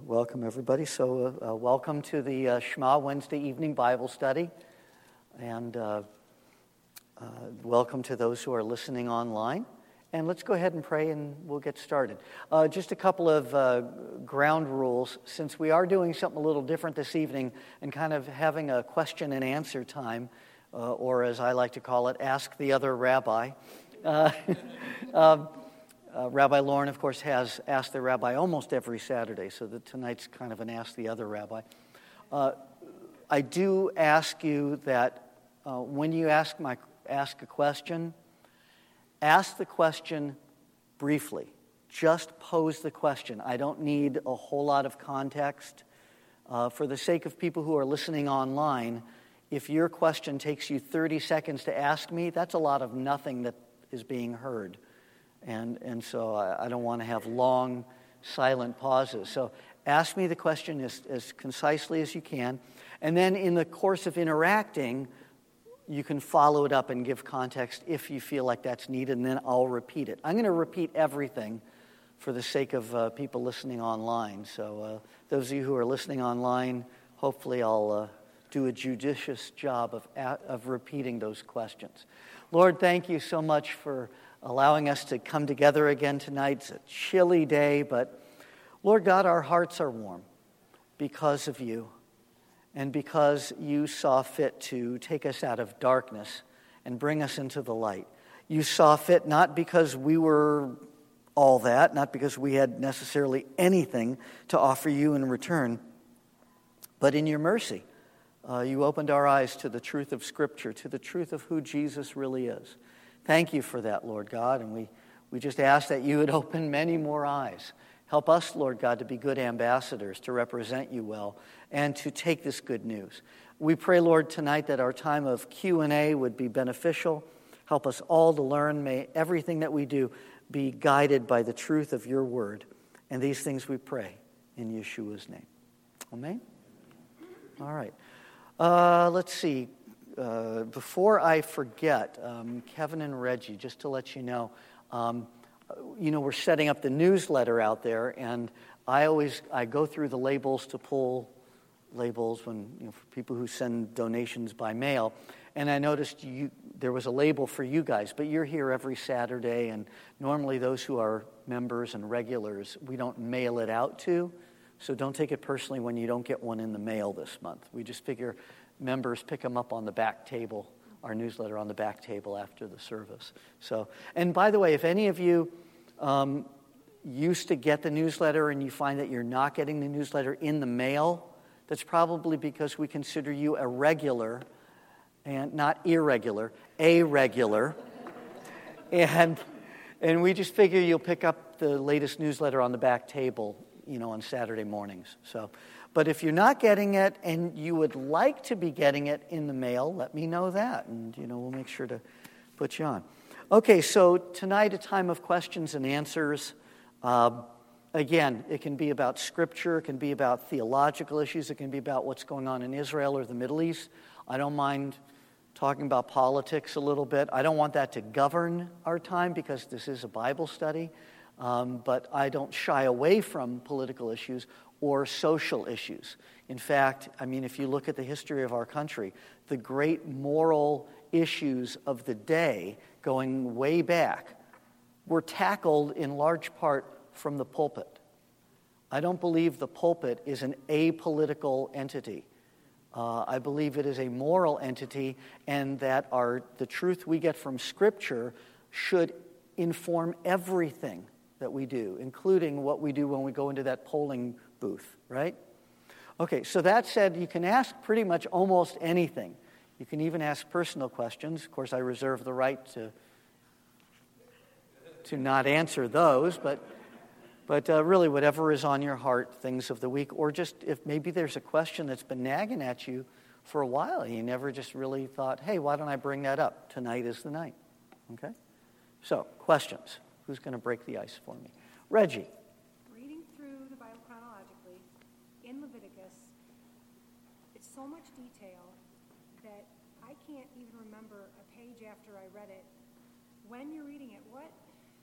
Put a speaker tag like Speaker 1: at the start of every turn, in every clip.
Speaker 1: Welcome, everybody. So welcome to the Shema Wednesday evening Bible study. And welcome to those who are listening online. And let's go ahead and pray and we'll get started. Just a couple of ground rules. Since we are doing something a little different this evening and kind of having a question and answer time, or as I like to call it, ask the other rabbi. Rabbi Lauren, of course, has Ask the Rabbi almost every Saturday, so that tonight's kind of an Ask the Other Rabbi. I do ask you that when you ask a question, ask the question briefly. Just pose the question. I don't need a whole lot of context. For the sake of people who are listening online, if your question takes you 30 seconds to ask me, that's a lot of nothing that is being heard. And so I don't want to have long, silent pauses. So ask me the question as concisely as you can. And then in the course of interacting, you can follow it up and give context if you feel like that's needed, and then I'll repeat it. I'm going to repeat everything for the sake of people listening online. So those of you who are listening online, hopefully I'll do a judicious job of repeating those questions. Lord, thank you so much for allowing us to come together again tonight. It's a chilly day, but Lord God, our hearts are warm because of you and because you saw fit to take us out of darkness and bring us into the light. You saw fit not because we were all that, not because we had necessarily anything to offer you in return, but in your mercy, you opened our eyes to the truth of Scripture, to the truth of who Jesus really is. Thank you for that, Lord God, and we just ask that you would open many more eyes. Help us, Lord God, to be good ambassadors, to represent you well, and to take this good news. We pray, Lord, tonight that our time of Q&A would be beneficial. Help us all to learn. May everything that we do be guided by the truth of your word. And these things we pray in Yeshua's name. Amen? All right. Let's see. Before I forget, Kevin and Reggie, just to let you know, we're setting up the newsletter out there, and I go through the labels to pull labels when for people who send donations by mail, and I noticed there was a label for you guys, but you're here every Saturday, and normally those who are members and regulars, we don't mail it out to, so don't take it personally when you don't get one in the mail this month. We just figure members pick them up on the back table, our newsletter on the back table after the service. So, and by the way, if any of you used to get the newsletter and you find that you're not getting the newsletter in the mail, that's probably because we consider you a regular and not irregular, a regular. And we just figure you'll pick up the latest newsletter on the back table, on Saturday mornings. So, but if you're not getting it and you would like to be getting it in the mail, let me know that, and we'll make sure to put you on. Okay, so tonight a time of questions and answers. Again, it can be about Scripture, it can be about theological issues, it can be about what's going on in Israel or the Middle East. I don't mind talking about politics a little bit. I don't want that to govern our time because this is a Bible study, but I don't shy away from political issues or social issues. In fact, if you look at the history of our country, the great moral issues of the day, going way back, were tackled in large part from the pulpit. I don't believe the pulpit is an apolitical entity. I believe it is a moral entity, and that the truth we get from Scripture should inform everything that we do, including what we do when we go into that polling booth, right? Okay, so that said, you can ask pretty much almost anything. You can even ask personal questions. Of course, I reserve the right to not answer those, but really whatever is on your heart, things of the week, or just if maybe there's a question that's been nagging at you for a while and you never just really thought, hey, why don't I bring that up? Tonight is the night. Okay? So, questions. Who's going to break the ice for me? Reggie.
Speaker 2: Reading through the Bible chronologically, in Leviticus, it's so much detail that I can't even remember a page after I read it. When you're reading it,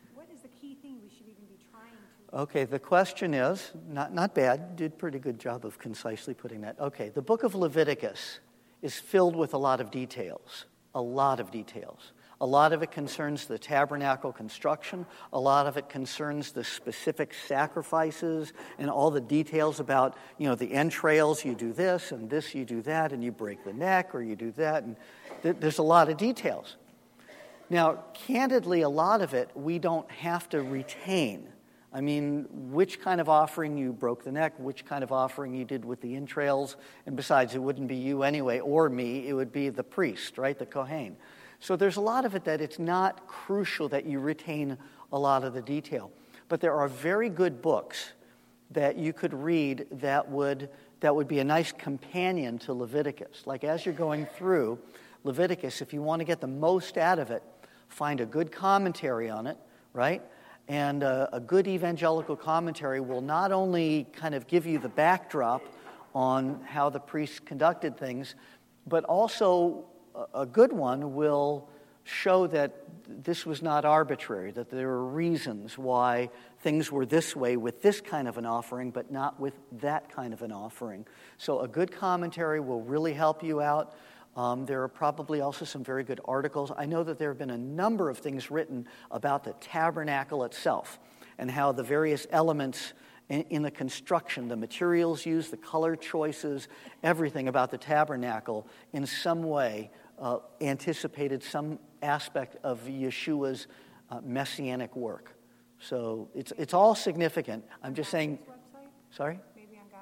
Speaker 2: what is the key thing we should even be trying to...
Speaker 1: Okay, the question is, not bad, did a pretty good job of concisely putting that. Okay, the book of Leviticus is filled with a lot of details, a lot of details. A lot of it concerns the tabernacle construction. A lot of it concerns the specific sacrifices and all the details about, the entrails, you do this, and this, you do that, and you break the neck, or you do that. And there's a lot of details. Now, candidly, a lot of it we don't have to retain. I mean, which kind of offering you broke the neck, which kind of offering you did with the entrails, and besides, it wouldn't be you anyway, or me, it would be the priest, right, the Kohen. So there's a lot of it that it's not crucial that you retain a lot of the detail. But there are very good books that you could read that would be a nice companion to Leviticus. Like as you're going through Leviticus, if you want to get the most out of it, find a good commentary on it, right? And a good evangelical commentary will not only kind of give you the backdrop on how the priests conducted things, but also a good one will show that this was not arbitrary, that there are reasons why things were this way with this kind of an offering, but not with that kind of an offering. So a good commentary will really help you out. There are probably also some very good articles. I know that there have been a number of things written about the tabernacle itself and how the various elements in the construction, the materials used, the color choices, everything about the tabernacle in some way anticipated some aspect of Yeshua's messianic work. So it's all significant. I'm just saying... Sorry?
Speaker 2: Maybe on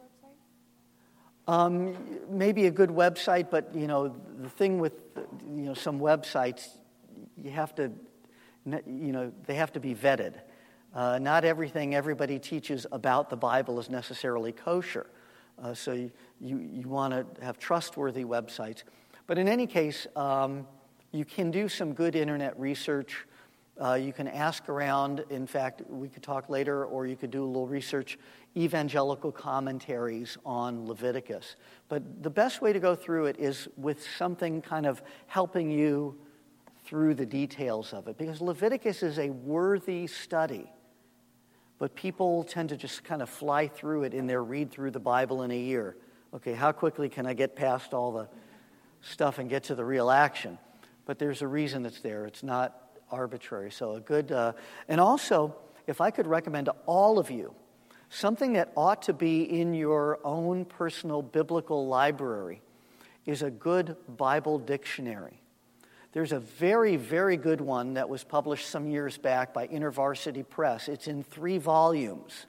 Speaker 2: Gossick's website?
Speaker 1: Maybe a good website, but, the thing with, some websites, you have to, they have to be vetted. Not everything everybody teaches about the Bible is necessarily kosher. So you want to have trustworthy websites. But in any case, you can do some good internet research. You can ask around. In fact, we could talk later, or you could do a little research, evangelical commentaries on Leviticus. But the best way to go through it is with something kind of helping you through the details of it. Because Leviticus is a worthy study. But people tend to just kind of fly through it in their read through the Bible in a year. Okay, how quickly can I get past all the stuff and get to the real action? But there's a reason it's there. It's not arbitrary. So a good... and also, if I could recommend to all of you, something that ought to be in your own personal biblical library is a good Bible dictionary. There's a very, very good one that was published some years back by InterVarsity Press. It's in 3 volumes.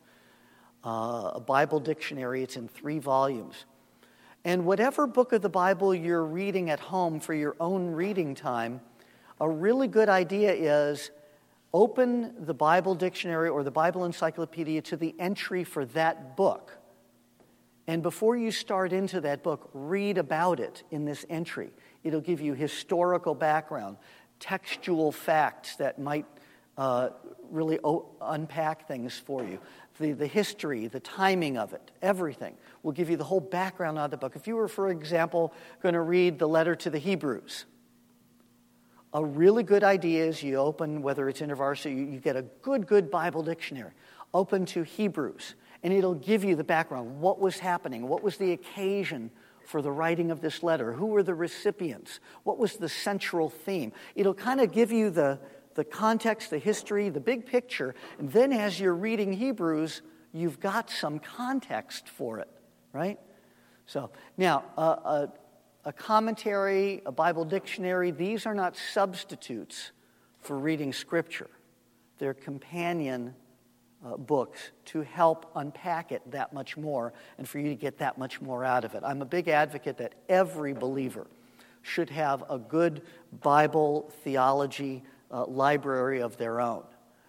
Speaker 1: A Bible dictionary, it's in 3 volumes. And whatever book of the Bible you're reading at home for your own reading time, a really good idea is open the Bible dictionary or the Bible encyclopedia to the entry for that book. And before you start into that book, read about it in this entry. It'll give you historical background, textual facts that might really unpack things for you. The history, the timing of it, everything will give you the whole background of the book. If you were, for example, going to read the letter to the Hebrews, a really good idea is you open, whether it's InterVarsity, you get a good Bible dictionary. Open to Hebrews, and it'll give you the background. What was happening? What was the occasion for the writing of this letter? Who were the recipients? What was the central theme? It'll kind of give you the context, the history, the big picture, and then as you're reading Hebrews, you've got some context for it, right? So, now, a commentary, a Bible dictionary, these are not substitutes for reading Scripture. They're companion books to help unpack it that much more and for you to get that much more out of it. I'm a big advocate that every believer should have a good Bible theology library of their own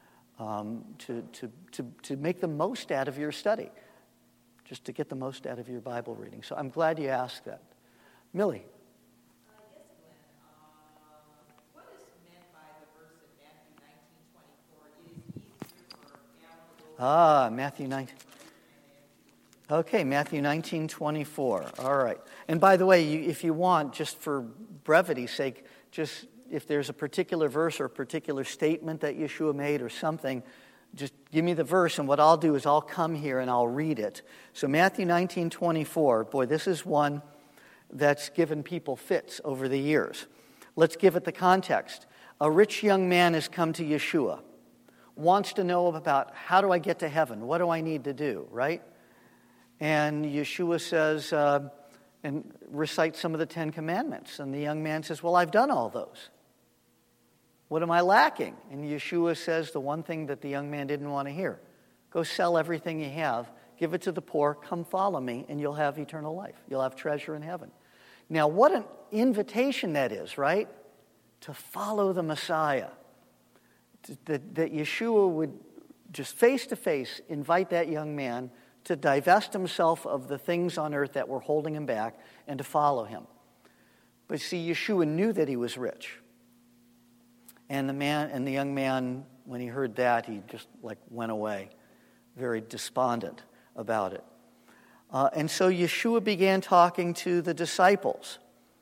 Speaker 1: to make the most out of your study, just to get the most out of your Bible reading. So I'm glad you asked that. Millie.
Speaker 3: Yes, Glenn. What is meant by the verse in Matthew 19:24? It is easier for a camel to go
Speaker 1: Matthew 19. Okay, Matthew 19:24. All right. And by the way, if you want, just for brevity's sake, just if there's a particular verse or a particular statement that Yeshua made or something, just give me the verse, and what I'll do is I'll come here and I'll read it. So Matthew 19:24, boy, this is one that's given people fits over the years. Let's give it the context. A rich young man has come to Yeshua, wants to know about how do I get to heaven? What do I need to do, right? And Yeshua says, and recites some of the 10 Commandments. And the young man says, well, I've done all those. What am I lacking? And Yeshua says the one thing that the young man didn't want to hear. Go sell everything you have, give it to the poor, come follow me, and you'll have eternal life. You'll have treasure in heaven. Now, what an invitation that is, right? To follow the Messiah. That Yeshua would just face-to-face invite that young man to divest himself of the things on earth that were holding him back and to follow him. But see, Yeshua knew that he was rich. And the young man, when he heard that, he just went away, very despondent about it. And so Yeshua began talking to the disciples.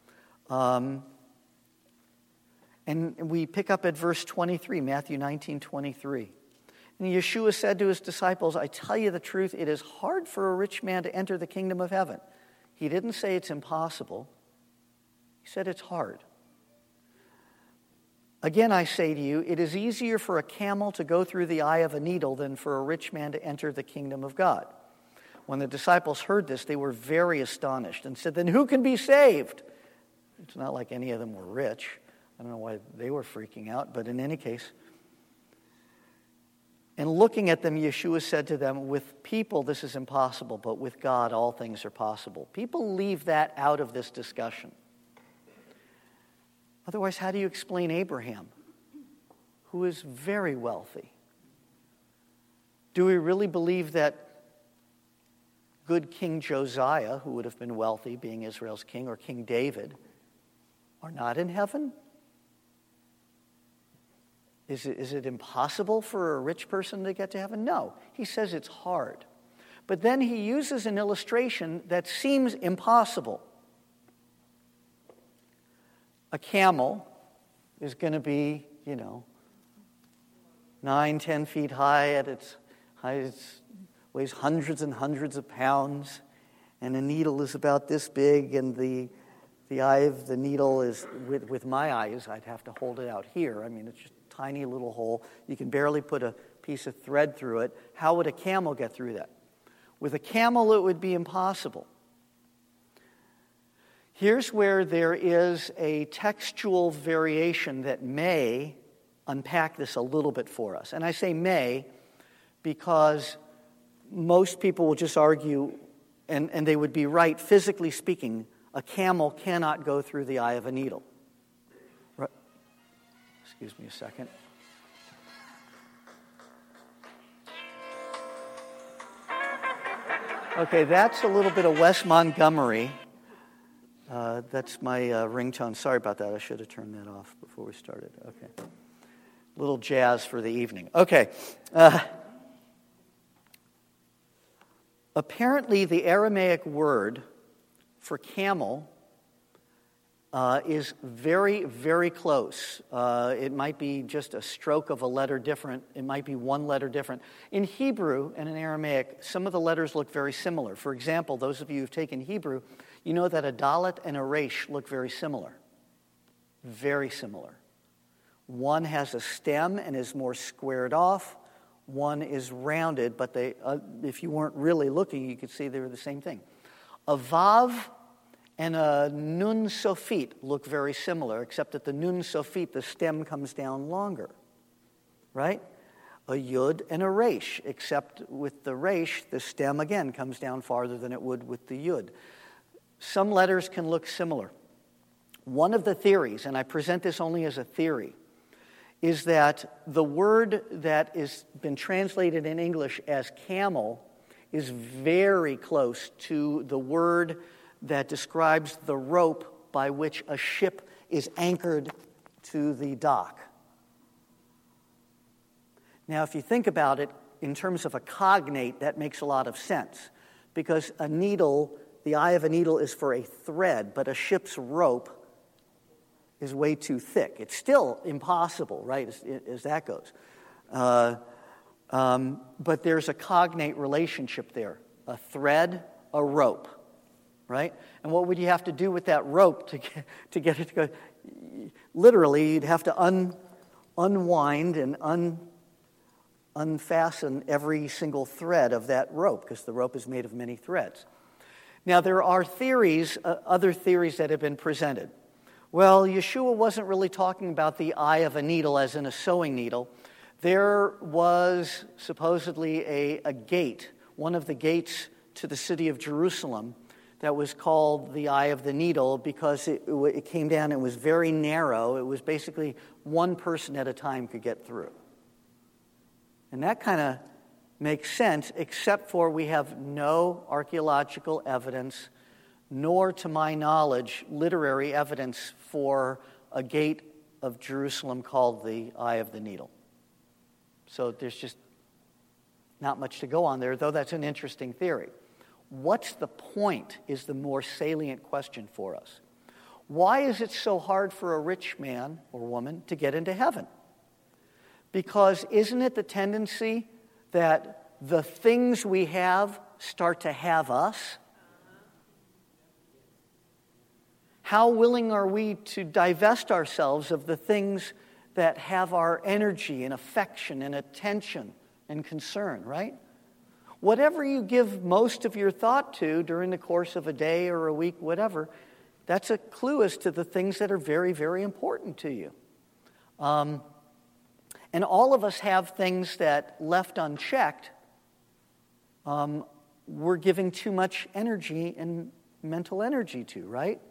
Speaker 1: And we pick up at verse 23, Matthew 19:23. And Yeshua said to his disciples, I tell you the truth, it is hard for a rich man to enter the kingdom of heaven. He didn't say it's impossible. He said it's hard. Again, I say to you, it is easier for a camel to go through the eye of a needle than for a rich man to enter the kingdom of God. When the disciples heard this, they were very astonished and said, then who can be saved? It's not like any of them were rich. I don't know why they were freaking out, but in any case. And looking at them, Yeshua said to them, with people this is impossible, but with God all things are possible. People leave that out of this discussion. Otherwise, how do you explain Abraham, who is very wealthy? Do we really believe that good King Josiah, who would have been wealthy, being Israel's king, or King David, are not in heaven? Is it impossible for a rich person to get to heaven? No. He says it's hard. But then he uses an illustration that seems impossible. A camel is going to be, 9-10 feet high at its height. It weighs hundreds and hundreds of pounds. And a needle is about this big, and the eye of the needle is, with my eyes, I'd have to hold it out here. I mean, it's just a tiny little hole. You can barely put a piece of thread through it. How would a camel get through that? With a camel, it would be impossible. Here's where there is a textual variation that may unpack this a little bit for us. And I say may because most people will just argue, and they would be right, physically speaking, a camel cannot go through the eye of a needle. Right. Excuse me a second. Okay, that's a little bit of Wes Montgomery. That's my ringtone. Sorry about that. I should have turned that off before we started. Okay. Little jazz for the evening. Okay. Apparently, the Aramaic word for camel is very, very close. It might be just a stroke of a letter different. It might be one letter different. In Hebrew and in Aramaic, some of the letters look very similar. For example, those of you who've taken Hebrew, you know that a dalet and a resh look very similar. Very similar. One has a stem and is more squared off. One is rounded, but they, if you weren't really looking, you could see they were the same thing. A vav and a nun sofit look very similar, except that the nun sofit, the stem comes down longer, right? A yud and a resh, except with the resh, the stem again comes down farther than it would with the yud. Some letters can look similar. One of the theories, and I present this only as a theory, is that the word that has been translated in English as camel is very close to the word that describes the rope by which a ship is anchored to the dock. Now, if you think about it in terms of a cognate, that makes a lot of sense, because a needle, the eye of a needle is for a thread, but a ship's rope is way too thick. It's still impossible, right, as that goes. But there's a cognate relationship there, a thread, a rope, right? And what would you have to do with that rope to get it to go? Literally, you'd have to unwind and unfasten every single thread of that rope, because the rope is made of many threads. Now, there are theories, other theories that have been presented. Well, Yeshua wasn't really talking about the eye of a needle as in a sewing needle. There was supposedly a gate, one of the gates to the city of Jerusalem, that was called the eye of the needle because it came down, it was very narrow. It was basically one person at a time could get through. And that kind of makes sense, except for we have no archaeological evidence, nor, to my knowledge, literary evidence for a gate of Jerusalem called the Eye of the Needle. So there's just not much to go on there, though that's an interesting theory. What's the point is the more salient question for us. Why is it so hard for a rich man or woman to get into heaven? Because isn't it the tendency that the things we have start to have us? How willing are we to divest ourselves of the things that have our energy and affection and attention and concern, right? Whatever you give most of your thought to during the course of a day or a week, whatever, that's a clue as to the things that are very, very important to you. And all of us have things that, left unchecked, we're giving too much energy and mental energy to, right?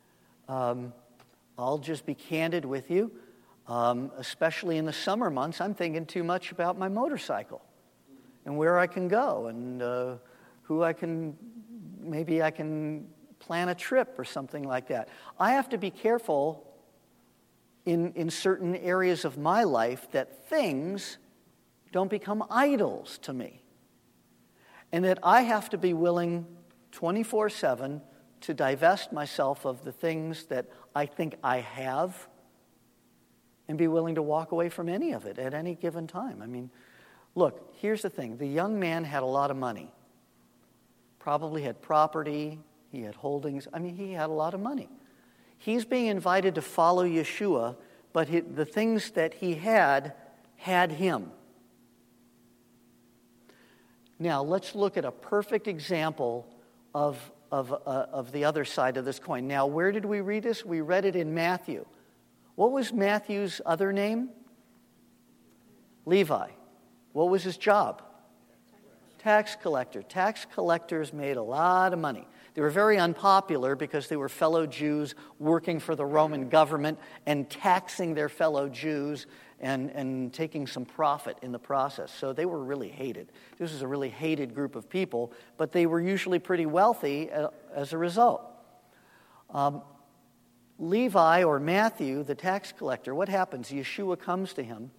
Speaker 1: I'll just be candid with you. Especially in the summer months, I'm thinking too much about my motorcycle and where I can go and who I can, maybe I can plan a trip or something like that. I have to be careful in certain areas of my life that things don't become idols to me. And that I have to be willing 24/7 to divest myself of the things that I think I have and be willing to walk away from any of it at any given time. I mean, look, here's the thing. The young man had a lot of money. Probably had property. He had holdings. I mean, he had a lot of money. He's being invited to follow Yeshua, but the things that he had him. Now, let's look at a perfect example of the other side of this coin. Now, where did we read this? We read it in Matthew. What was Matthew's other name? Levi. What was his job? Tax collector. Tax collectors made a lot of money. They were very unpopular because they were fellow Jews working for the Roman government and taxing their fellow Jews and taking some profit in the process. So they were really hated. This was a really hated group of people, but they were usually pretty wealthy as a result. Levi, or Matthew, the tax collector, what happens? Yeshua comes to him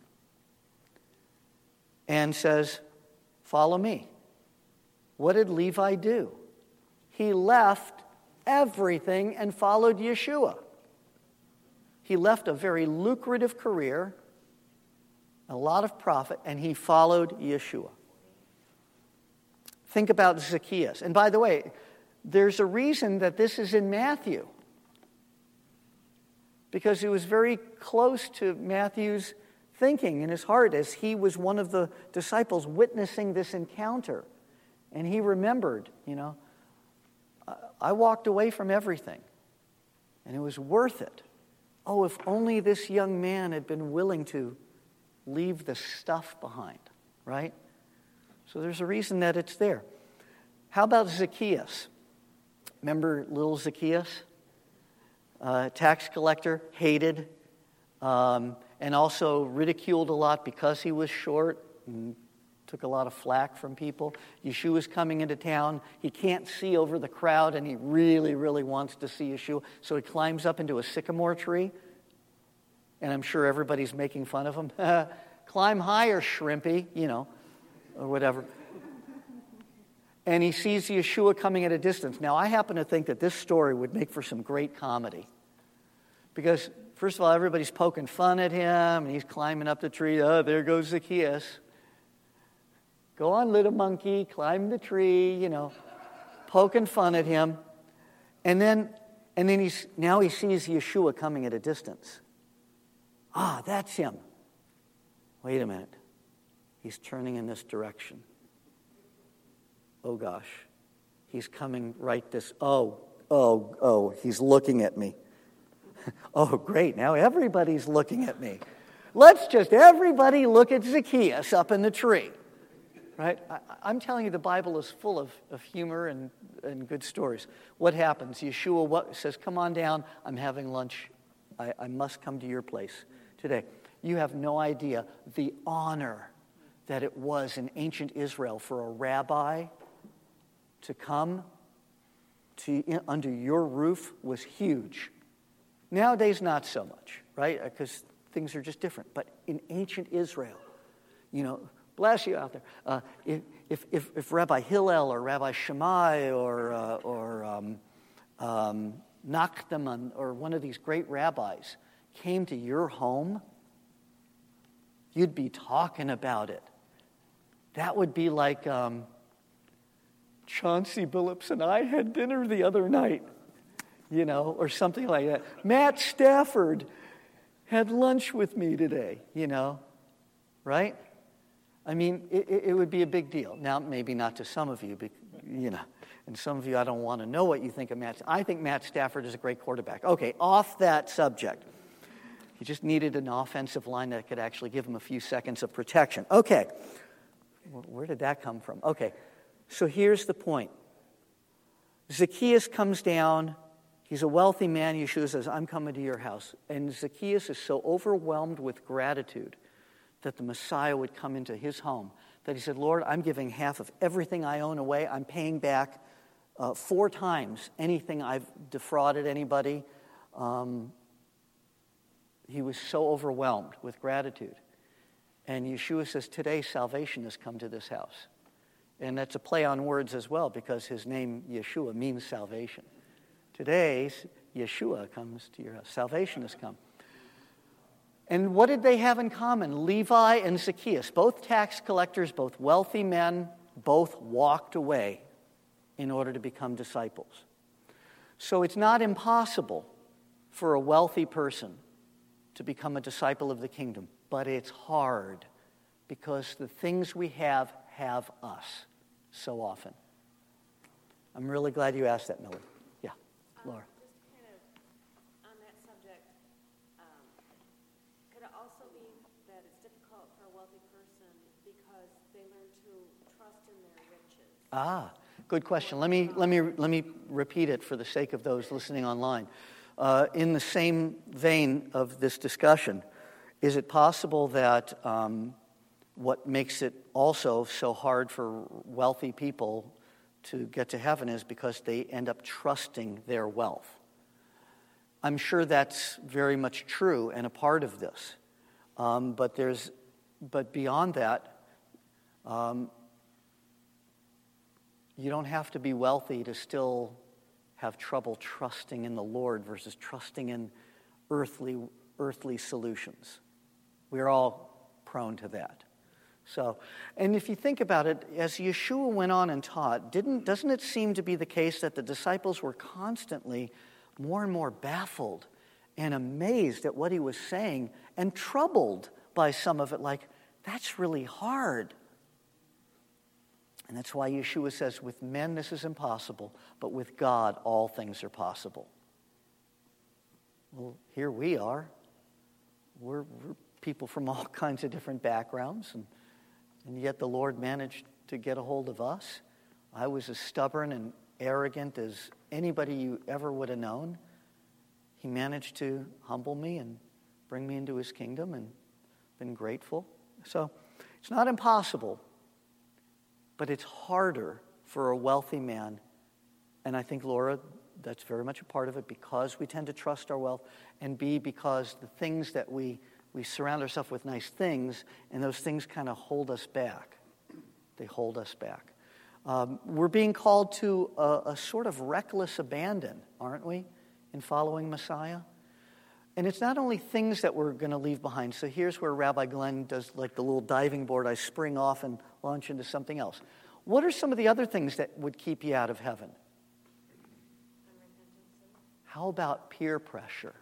Speaker 1: and says, "Follow me." What did Levi do? He left everything and followed Yeshua. He left a very lucrative career, a lot of profit, and he followed Yeshua. Think about Zacchaeus. And by the way, there's a reason that this is in Matthew, because it was very close to Matthew's thinking in his heart as he was one of the disciples witnessing this encounter. And he remembered, I walked away from everything, and it was worth it. Oh, if only this young man had been willing to leave the stuff behind, right? So there's a reason that it's there. How about Zacchaeus? Remember little Zacchaeus? Tax collector, hated, and also ridiculed a lot because he was short and took a lot of flack from people. Yeshua's coming into town. He can't see over the crowd, and he really, really wants to see Yeshua. So he climbs up into a sycamore tree, and I'm sure everybody's making fun of him. Climb higher, shrimpy, or whatever. And he sees Yeshua coming at a distance. Now, I happen to think that this story would make for some great comedy. Because First of all, everybody's poking fun at him, and he's climbing up the tree. Oh, there goes Zacchaeus. Go on, little monkey, climb the tree, poking fun at him. And then he sees Yeshua coming at a distance. Ah, that's him. Wait a minute. He's turning in this direction. Oh, gosh. He's coming right this. Oh, he's looking at me. Oh, great. Now everybody's looking at me. Let's just everybody look at Zacchaeus up in the tree. Right? I'm telling you, the Bible is full of humor and good stories. What happens? Yeshua says, come on down. I'm having lunch. I must come to your place today. You have no idea the honor that it was in ancient Israel for a rabbi to come under your roof was huge. Nowadays, not so much, right? Because things are just different. But in ancient Israel, bless you out there. If Rabbi Hillel or Rabbi Shammai or Nachman or one of these great rabbis came to your home, you'd be talking about it. That would be like Chauncey Billups and I had dinner the other night, or something like that. Matt Stafford had lunch with me today, right? I mean, it would be a big deal. Now, maybe not to some of you, and some of you, I don't want to know what you think of Matt. I think Matt Stafford is a great quarterback. Okay, off that subject. He just needed an offensive line that could actually give him a few seconds of protection. Okay, where did that come from? Okay, so here's the point. Zacchaeus comes down. He's a wealthy man. Yeshua says, I'm coming to your house. And Zacchaeus is so overwhelmed with gratitude that the Messiah would come into his home that he said, Lord, I'm giving half of everything I own away. I'm paying back 4 times anything I've defrauded anybody. He was so overwhelmed with gratitude. And Yeshua says, today salvation has come to this house. And that's a play on words as well, because his name, Yeshua, means salvation. Today, Yeshua comes to your house. Salvation has come. And what did they have in common? Levi and Zacchaeus, both tax collectors, both wealthy men, both walked away in order to become disciples. So it's not impossible for a wealthy person to become a disciple of the kingdom, but it's hard because the things we have us so often. I'm really glad you asked that, Millie. Yeah, Laura.
Speaker 3: Just kind of on that subject, could it also be that it's difficult for a wealthy person because they learn to trust in their riches?
Speaker 1: Ah, good question. Let me repeat it for the sake of those listening online. In the same vein of this discussion, is it possible that what makes it also so hard for wealthy people to get to heaven is because they end up trusting their wealth? I'm sure that's very much true and a part of this. But beyond that, you don't have to be wealthy to still have trouble trusting in the Lord versus trusting in earthly solutions. We're all prone to that. So, and if you think about it, as Yeshua went on and taught, doesn't it seem to be the case that the disciples were constantly more and more baffled and amazed at what he was saying and troubled by some of it, like, that's really hard. And that's why Yeshua says, with men this is impossible, but with God all things are possible. Well, here we are. We're people from all kinds of different backgrounds, and yet the Lord managed to get a hold of us. I was as stubborn and arrogant as anybody you ever would have known. He managed to humble me and bring me into his kingdom, and been grateful. So it's not impossible, but it's harder for a wealthy man. And I think, Laura, that's very much a part of it, because we tend to trust our wealth, and B, because the things that we surround ourselves with nice things, and those things kind of hold us back. They hold us back. We're being called to a sort of reckless abandon, aren't we, in following Messiah? And it's not only things that we're going to leave behind. So here's where Rabbi Glenn does like the little diving board. I spring off and launch into something else. What are some of the other things that would keep you out of heaven? How about peer pressure?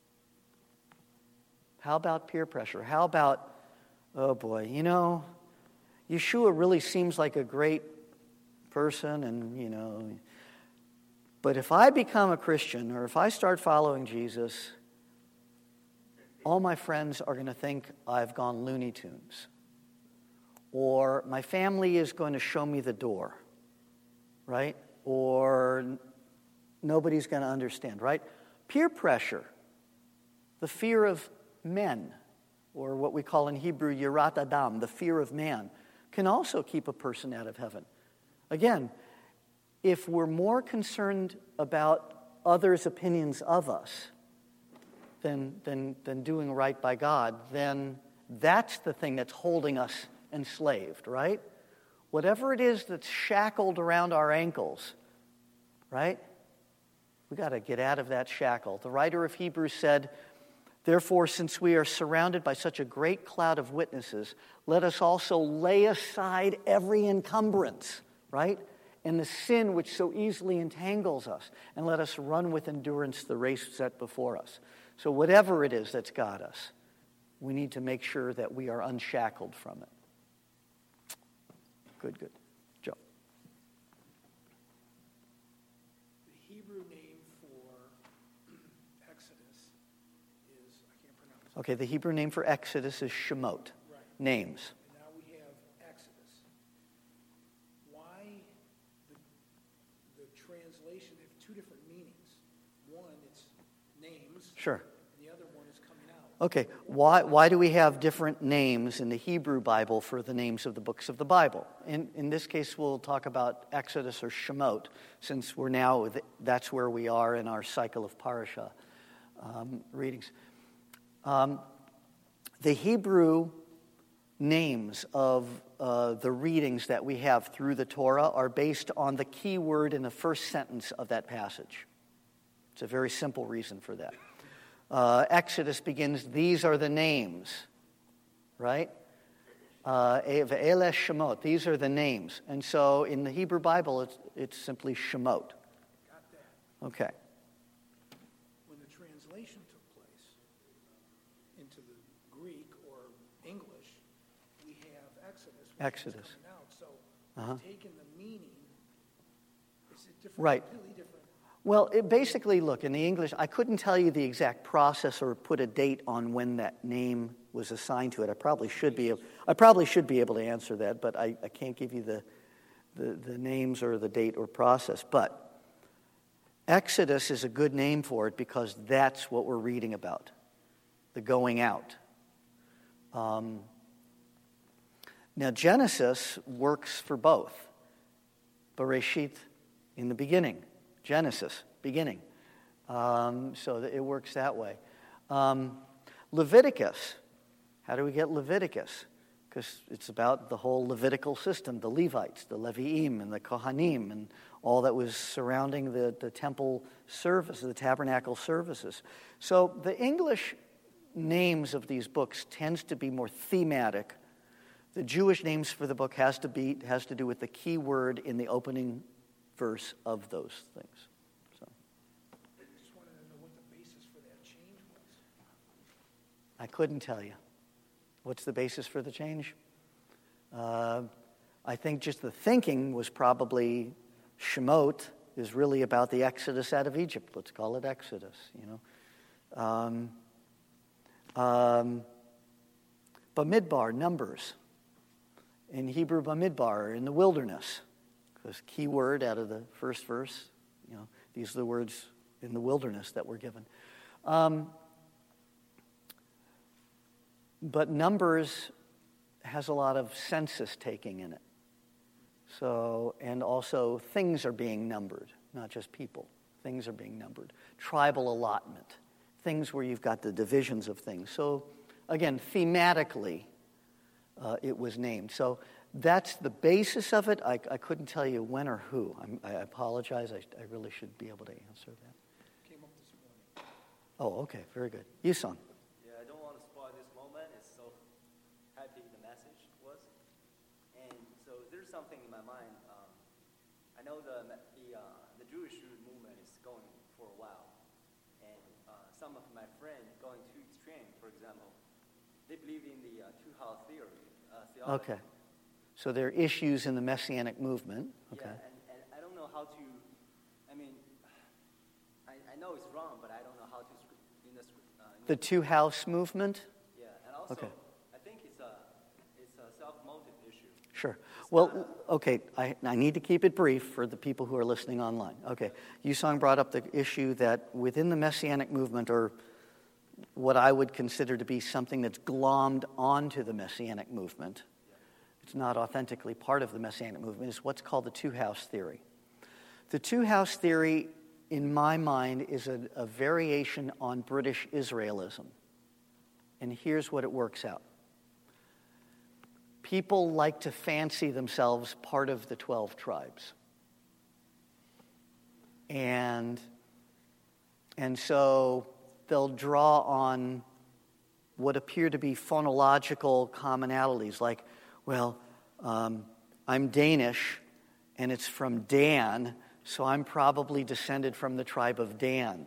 Speaker 1: How about peer pressure? How about, oh boy, Yeshua really seems like a great person and, but if I become a Christian or if I start following Jesus, all my friends are going to think I've gone Looney Tunes. Or my family is going to show me the door, right? Or nobody's going to understand, right? Peer pressure, the fear of men, or what we call in Hebrew, yirat adam, the fear of man, can also keep a person out of heaven. Again, if we're more concerned about others' opinions of us than doing right by God, then that's the thing that's holding us enslaved, right? Whatever it is that's shackled around our ankles, right? We got to get out of that shackle. The writer of Hebrews said, therefore, since we are surrounded by such a great cloud of witnesses, let us also lay aside every encumbrance, right? And the sin which so easily entangles us, and let us run with endurance the race set before us. So whatever it is that's got us, we need to make sure that we are unshackled from it. Good. Joe.
Speaker 4: The Hebrew name for Exodus is, I can't pronounce it.
Speaker 1: Okay, the Hebrew name for Exodus is Shemot.
Speaker 4: Right.
Speaker 1: Names.
Speaker 4: And now we have Exodus. Why the translation, they have two different meanings. One, it's names.
Speaker 1: Sure.
Speaker 4: And the other one is coming out.
Speaker 1: Okay, why do we have different names in the Hebrew Bible for the names of the books of the Bible? In this case, we'll talk about Exodus or Shemot, since that's where we are in our cycle of Parashah readings. The Hebrew names of the readings that we have through the Torah are based on the key word in the first sentence of that passage. It's a very simple reason for that. Exodus begins, these are the names, right? Ve'eleh Shemot, these are the names. And so in the Hebrew Bible, it's simply Shemot.
Speaker 4: Got that.
Speaker 1: Okay.
Speaker 4: When the translation took place into the Greek or English, we have Exodus. Which is coming out. So taking the meaning, it's a different,
Speaker 1: right.
Speaker 4: Completely different.
Speaker 1: Well, basically, look, in the English, I couldn't tell you the exact process or put a date on when that name was assigned to it. I probably should be able to answer that, but I can't give you the names or the date or process. But Exodus is a good name for it because that's what we're reading about, the going out. Now, Genesis works for both. Bereshit, in the beginning. Genesis, beginning. So it works that way. Leviticus. How do we get Leviticus? Because it's about the whole Levitical system, the Levites, the Leviim, and the Kohanim, and all that was surrounding the temple service, the tabernacle services. So the English names of these books tends to be more thematic. The Jewish names for the book has to do with the key word in the opening verse of those things. So
Speaker 4: I just wanted to know what the basis for that change was.
Speaker 1: I couldn't tell you. What's the basis for the change? I think just the thinking was probably Shemot is really about the exodus out of Egypt. Let's call it Exodus, Bamidbar, Numbers. In Hebrew, Bamidbar, in the wilderness. Because key word out of the first verse, these are the words in the wilderness that were given. But Numbers has a lot of census taking in it. So, and also things are being numbered, not just people. Things are being numbered. Tribal allotment, things where you've got the divisions of things. So, again, thematically, it was named. So that's the basis of it. I couldn't tell you when or who. I apologize. I really should be able to answer that.
Speaker 4: Came up this
Speaker 1: Oh, okay, very good. Yusong.
Speaker 5: Yeah, I don't want to spoil this moment. It's so happy the message was. And so there's something in my mind. I know the Jewish movement is going for a while. And some of my friends going too extreme, for example, they believe in the two-house theory. Theology.
Speaker 1: Okay. So there are issues in the Messianic movement. Okay.
Speaker 5: Yeah, and I don't know how to, I mean, I know it's wrong, but I don't know how to,
Speaker 1: The two-house movement?
Speaker 5: Yeah, and also,
Speaker 1: okay.
Speaker 5: I think it's a self-motive issue.
Speaker 1: Sure. Well, okay, I need to keep it brief for the people who are listening online. Okay, Yusong brought up the issue that within the Messianic movement, or what I would consider to be something that's glommed onto the Messianic movement, it's not authentically part of the Messianic movement, is what's called the two-house theory. The two-house theory, in my mind, is a variation on British Israelism. And here's what it works out. People like to fancy themselves part of the 12 tribes. And so they'll draw on what appear to be phonological commonalities, like, well, I'm Danish, and it's from Dan, so I'm probably descended from the tribe of Dan.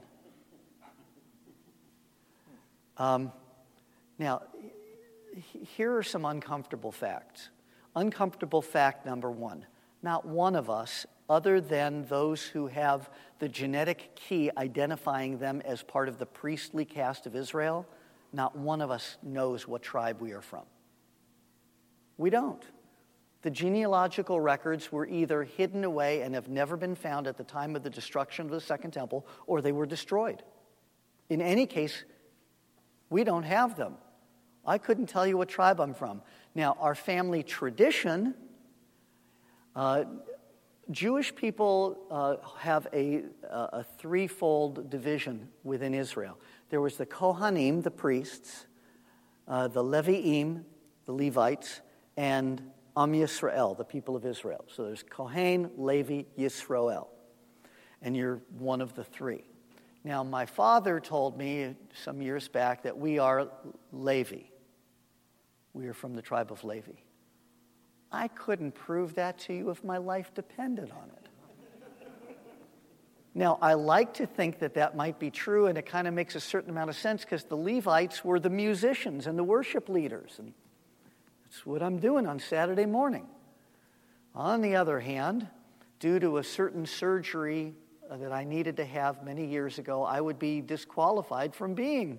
Speaker 1: Now, here are some uncomfortable facts. Uncomfortable fact number one, not one of us, other than those who have the genetic key identifying them as part of the priestly caste of Israel, not one of us knows what tribe we are from. We don't. The genealogical records were either hidden away and have never been found at the time of the destruction of the Second Temple, or they were destroyed. In any case, we don't have them. I couldn't tell you what tribe I'm from. Now, our family tradition, Jewish people have a threefold division within Israel. There was the Kohanim, the priests, the Levi'im, the Levites, and Am Yisrael, the people of Israel. So there's Kohen, Levi, Yisrael. And you're one of the three. Now, my father told me some years back that we are Levi. We are from the tribe of Levi. I couldn't prove that to you if my life depended on it. Now, I like to think that that might be true, and it kind of makes a certain amount of sense because the Levites were the musicians and the worship leaders. And that's what I'm doing on Saturday morning. On the other hand, due to a certain surgery that I needed to have many years ago, I would be disqualified from being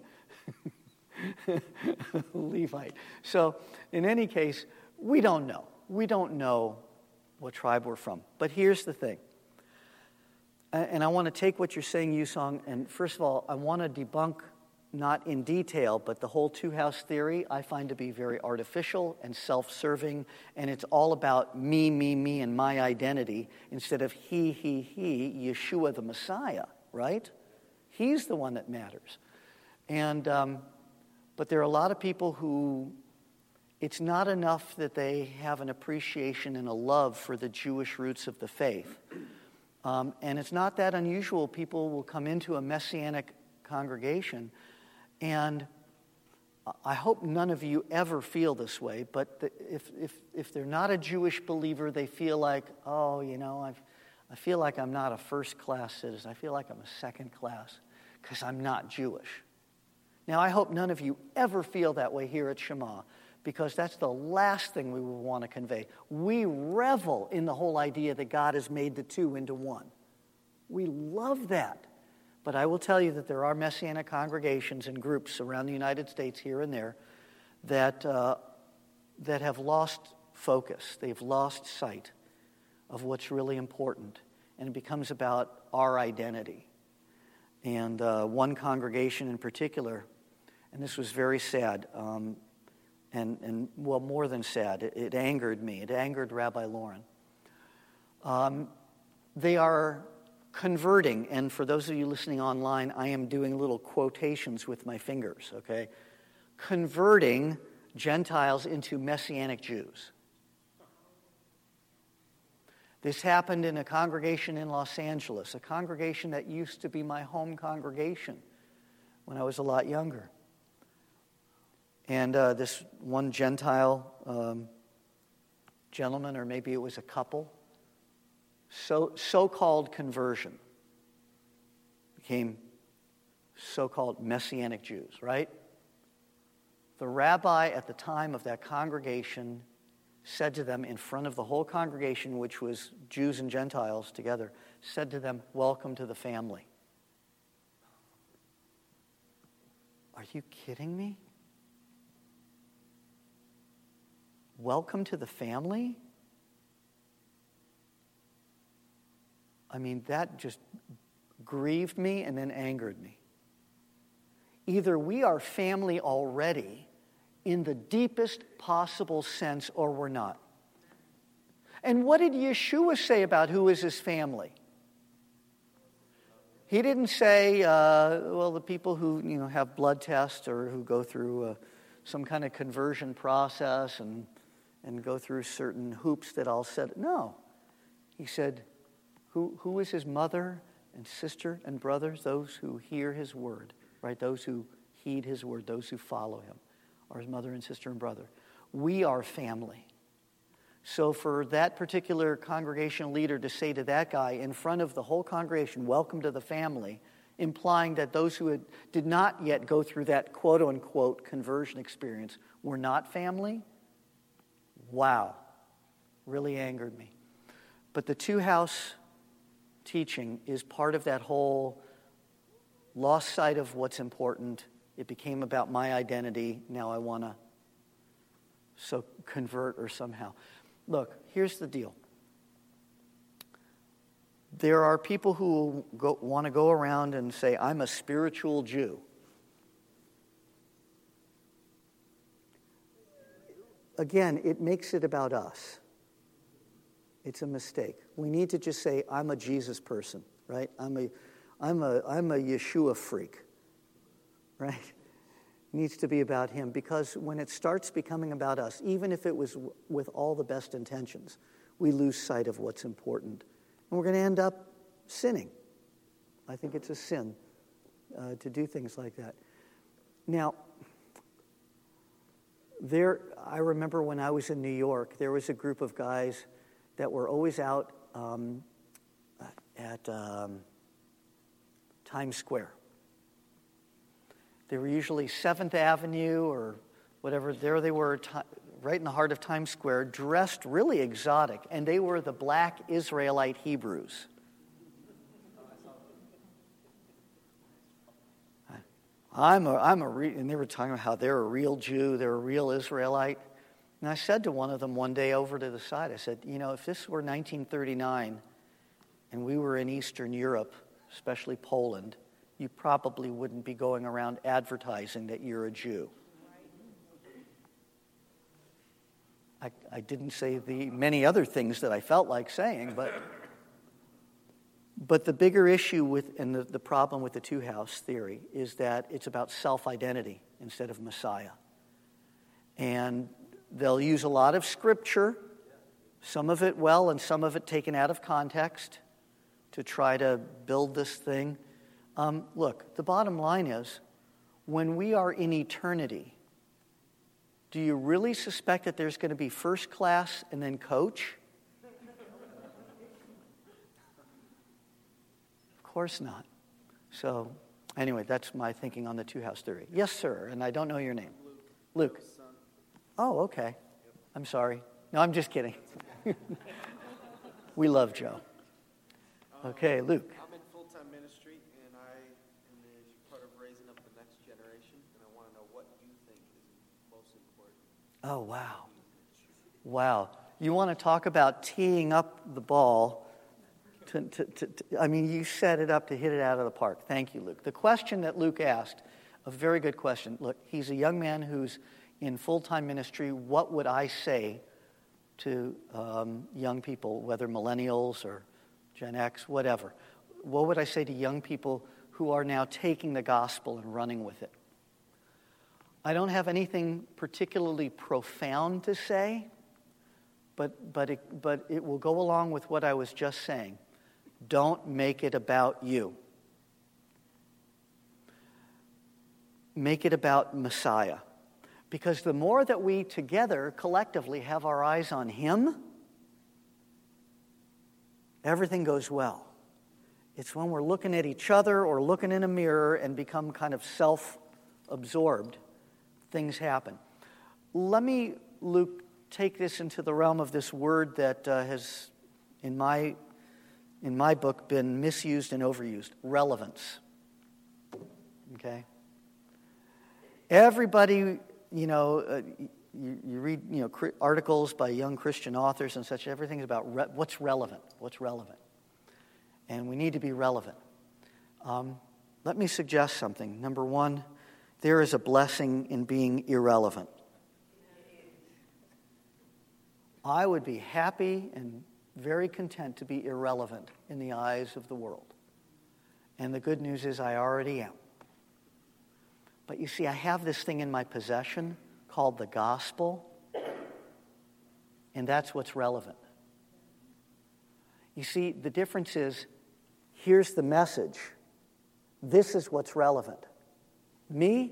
Speaker 1: Levite. So, in any case, we don't know. We don't know what tribe we're from. But here's the thing. And I want to take what you're saying, Yusong, and first of all, I want to debunk, not in detail, but the whole two-house theory I find to be very artificial and self-serving, and it's all about me, and my identity, instead of he, Yeshua the Messiah, right? He's the one that matters. And but there are a lot of people who, it's not enough that they have an appreciation and a love for the Jewish roots of the faith. And it's not that unusual. People will come into a Messianic congregation, and I hope none of you ever feel this way, but if they're not a Jewish believer, they feel like, oh, you know, I feel like I'm not a first-class citizen. I feel like I'm a second class because I'm not Jewish. Now, I hope none of you ever feel that way here at Shema, because that's the last thing we would want to convey. We revel in the whole idea that God has made the two into one. We love that. But I will tell you that there are Messianic congregations and groups around the United States here and there that have lost focus. They've lost sight of what's really important, and it becomes about our identity. And one congregation in particular, and this was very sad, and well, more than sad, it angered me. It angered Rabbi Lauren. They are converting, and for those of you listening online, I am doing little quotations with my fingers, okay? Converting Gentiles into Messianic Jews. This happened in a congregation in Los Angeles, a congregation that used to be my home congregation. when I was a lot younger. And this one Gentile gentleman, or maybe it was a couple, so-called conversion, became so-called Messianic Jews, right? The rabbi at the time of that congregation said to them in front of the whole congregation, which was Jews and Gentiles together, said to them, "Welcome to the family." Are you kidding me? Welcome to the family? I mean, that just grieved me and then angered me. Either we are family already in the deepest possible sense, or we're not. And what did Yeshua say about who is his family? He didn't say, the people who have blood tests or who go through some kind of conversion process and go through certain hoops that I'll set. No. He said, who is his mother and sister and brothers? Those who hear his word, right? Those who heed his word, those who follow him, are his mother and sister and brother. We are family. So for that particular congregational leader to say to that guy in front of the whole congregation, "Welcome to the family," implying that those who did not yet go through that quote-unquote conversion experience were not family, wow, really angered me. But the two-house teaching is part of that whole lost sight of what's important. It became about my identity. Now I want to convert or somehow. Look, here's the deal. There are people who want to go around and say, "I'm a spiritual Jew." Again, it makes it about us. It's a mistake. We need to just say, "I'm a Jesus person," right? I'm a Yeshua freak, right? It needs to be about him, because when it starts becoming about us, even if it was with all the best intentions, we lose sight of what's important. And we're going to end up sinning. I think it's a sin to do things like that. Now, I remember when I was in New York, there was a group of guys that were always out at Times Square. They were usually 7th Avenue or whatever. There they were, right in the heart of Times Square, dressed really exotic, and they were the black Israelite Hebrews. And they were talking about how they're a real Jew, they're a real Israelite. And I said to one of them one day over to the side, I said, if this were 1939 and we were in Eastern Europe, especially Poland, you probably wouldn't be going around advertising that you're a Jew. I didn't say the many other things that I felt like saying, but the bigger issue and the problem with the two-house theory is that it's about self-identity instead of Messiah. And they'll use a lot of scripture, some of it well and some of it taken out of context, to try to build this thing. Look, the bottom line is, when we are in eternity, do you really suspect that there's going to be first class and then coach? Of course not. So, anyway, that's my thinking on the two-house theory. Yes, sir, and I don't know your name. Luke. Oh, okay. I'm sorry. No, I'm just kidding. We love Joe. Okay, Luke.
Speaker 6: I'm in full-time ministry, and I am part of raising up the next generation, and I want to know what you think is most important.
Speaker 1: Oh, wow. Wow. You want to talk about teeing up the ball. You set it up to hit it out of the park. Thank you, Luke. The question that Luke asked, a very good question. Look, he's a young man who's in full-time ministry. What would I say to young people, whether millennials or Gen X, whatever? What would I say to young people who are now taking the gospel and running with it? I don't have anything particularly profound to say, but it will go along with what I was just saying. Don't make it about you. make it about Messiah. Because the more that we together, collectively, have our eyes on him, everything goes well. It's when we're looking at each other or looking in a mirror and become kind of self-absorbed, things happen. Let me, Luke, take this into the realm of this word that has, in my book, been misused and overused: relevance. Okay? Everybody, you read, articles by young Christian authors and such. Everything's about what's relevant. What's relevant? And we need to be relevant. Let me suggest something. Number one, there is a blessing in being irrelevant. I would be happy and very content to be irrelevant in the eyes of the world. And the good news is I already am. But you see, I have this thing in my possession called the gospel, and that's what's relevant. You see, the difference is, here's the message. This is what's relevant. Me,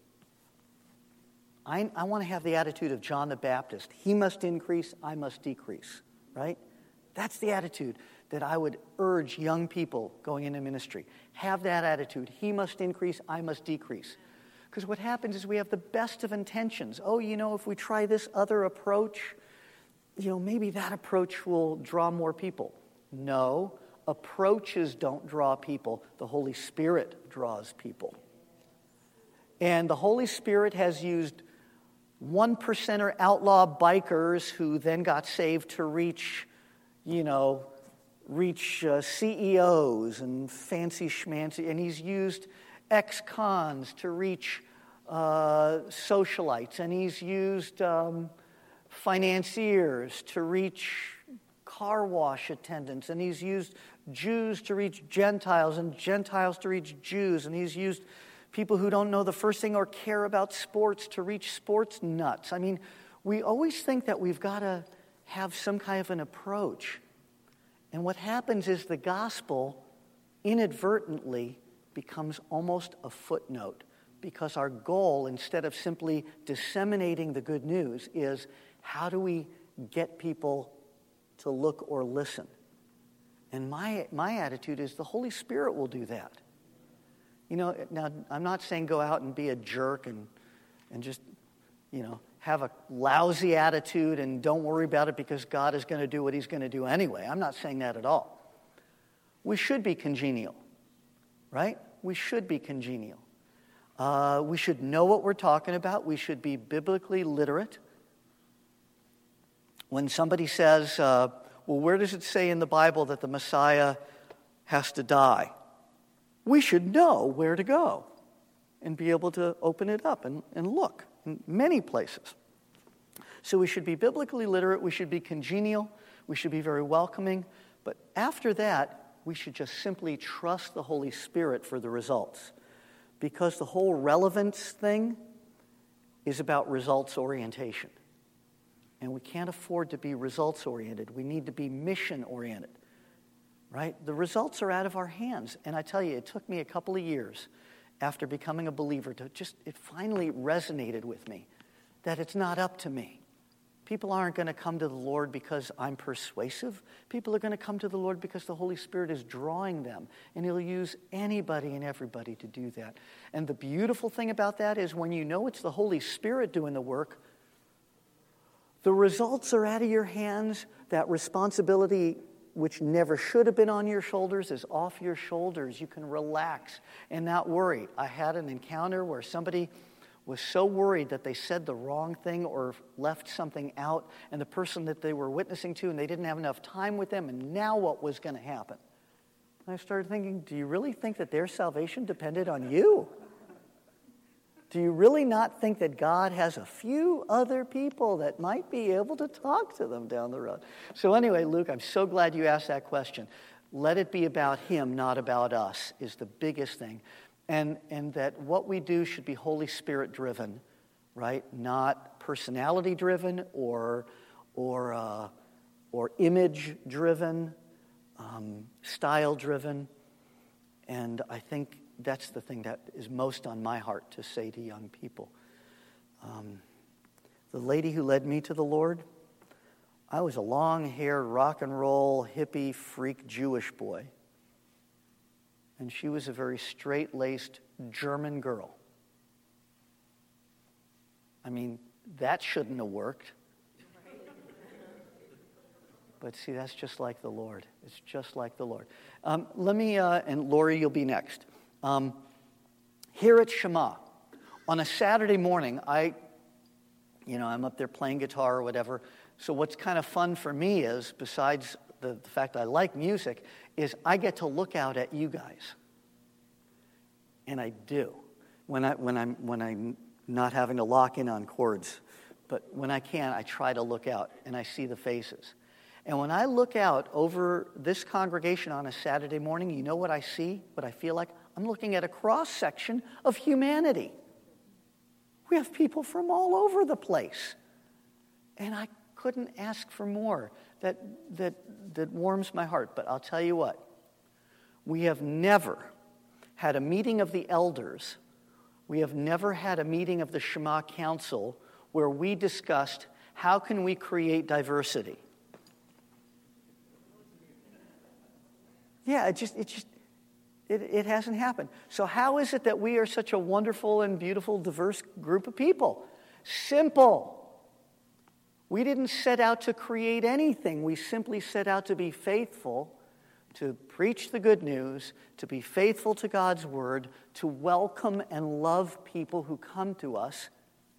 Speaker 1: I want to have the attitude of John the Baptist. He must increase, I must decrease, right? That's the attitude that I would urge young people going into ministry. Have that attitude. He must increase, I must decrease. Because what happens is we have the best of intentions. Oh, if we try this other approach, maybe that approach will draw more people. No, approaches don't draw people. The Holy Spirit draws people. And the Holy Spirit has used 1%er outlaw bikers who then got saved to reach CEOs and fancy schmancy. And he's used ex-cons to reach socialites. And he's used financiers to reach car wash attendants. And he's used Jews to reach Gentiles and Gentiles to reach Jews. And he's used people who don't know the first thing or care about sports to reach sports nuts. I mean, we always think that we've got to have some kind of an approach. And what happens is the gospel inadvertently becomes almost a footnote, because our goal, instead of simply disseminating the good news, is how do we get people to look or listen? And my attitude is the Holy Spirit will do that. Now, I'm not saying go out and be a jerk and just, have a lousy attitude and don't worry about it because God is going to do what he's going to do anyway. I'm not saying that at all. We should be congenial, right? We should be congenial. We should know what we're talking about. We should be biblically literate. When somebody says, well, where does it say in the Bible that the Messiah has to die? We should know where to go and be able to open it up and look in many places. So we should be biblically literate. We should be congenial. We should be very welcoming. But after that, we should just simply trust the Holy Spirit for the results. Because the whole relevance thing is about results orientation. And we can't afford to be results oriented. We need to be mission oriented. Right? The results are out of our hands. And I tell you, it took me a couple of years after becoming a believer to it finally resonated with me that it's not up to me. People aren't going to come to the Lord because I'm persuasive. People are going to come to the Lord because the Holy Spirit is drawing them. And he'll use anybody and everybody to do that. And the beautiful thing about that is when you know it's the Holy Spirit doing the work, the results are out of your hands. That responsibility, which never should have been on your shoulders, is off your shoulders. You can relax and not worry. I had an encounter where somebody was so worried that they said the wrong thing or left something out, and the person that they were witnessing to, and they didn't have enough time with them, and now what was going to happen? And I started thinking, do you really think that their salvation depended on you? Do you really not think that God has a few other people that might be able to talk to them down the road? So anyway, Luke, I'm so glad you asked that question. Let it be about him, not about us, is the biggest thing. And that what we do should be Holy Spirit driven, right? Not personality driven or image driven, style driven. And I think that's the thing that is most on my heart to say to young people. The lady who led me to the Lord, I was a long-haired, rock and roll, hippie, freak Jewish boy. And she was a very straight-laced German girl. I mean, that shouldn't have worked. But see, that's just like the Lord. It's just like the Lord. Let me, and Lori, you'll be next. Here at Shema, on a Saturday morning, I'm up there playing guitar or whatever. So what's kind of fun for me is, besides the fact I like music, is I get to look out at you guys. And I do. When I'm not having to lock in on chords. But when I can, I try to look out, and I see the faces. And when I look out over this congregation on a Saturday morning, you know what I see? What I feel like? I'm looking at a cross-section of humanity. We have people from all over the place. And I couldn't ask for more. That warms my heart. But I'll tell you what. We have never had a meeting of the elders. We have never had a meeting of the Shema Council where we discussed how can we create diversity. Yeah, it hasn't happened. So how is it that we are such a wonderful and beautiful, diverse group of people? Simple. We didn't set out to create anything. We simply set out to be faithful, to preach the good news, to be faithful to God's word, to welcome and love people who come to us,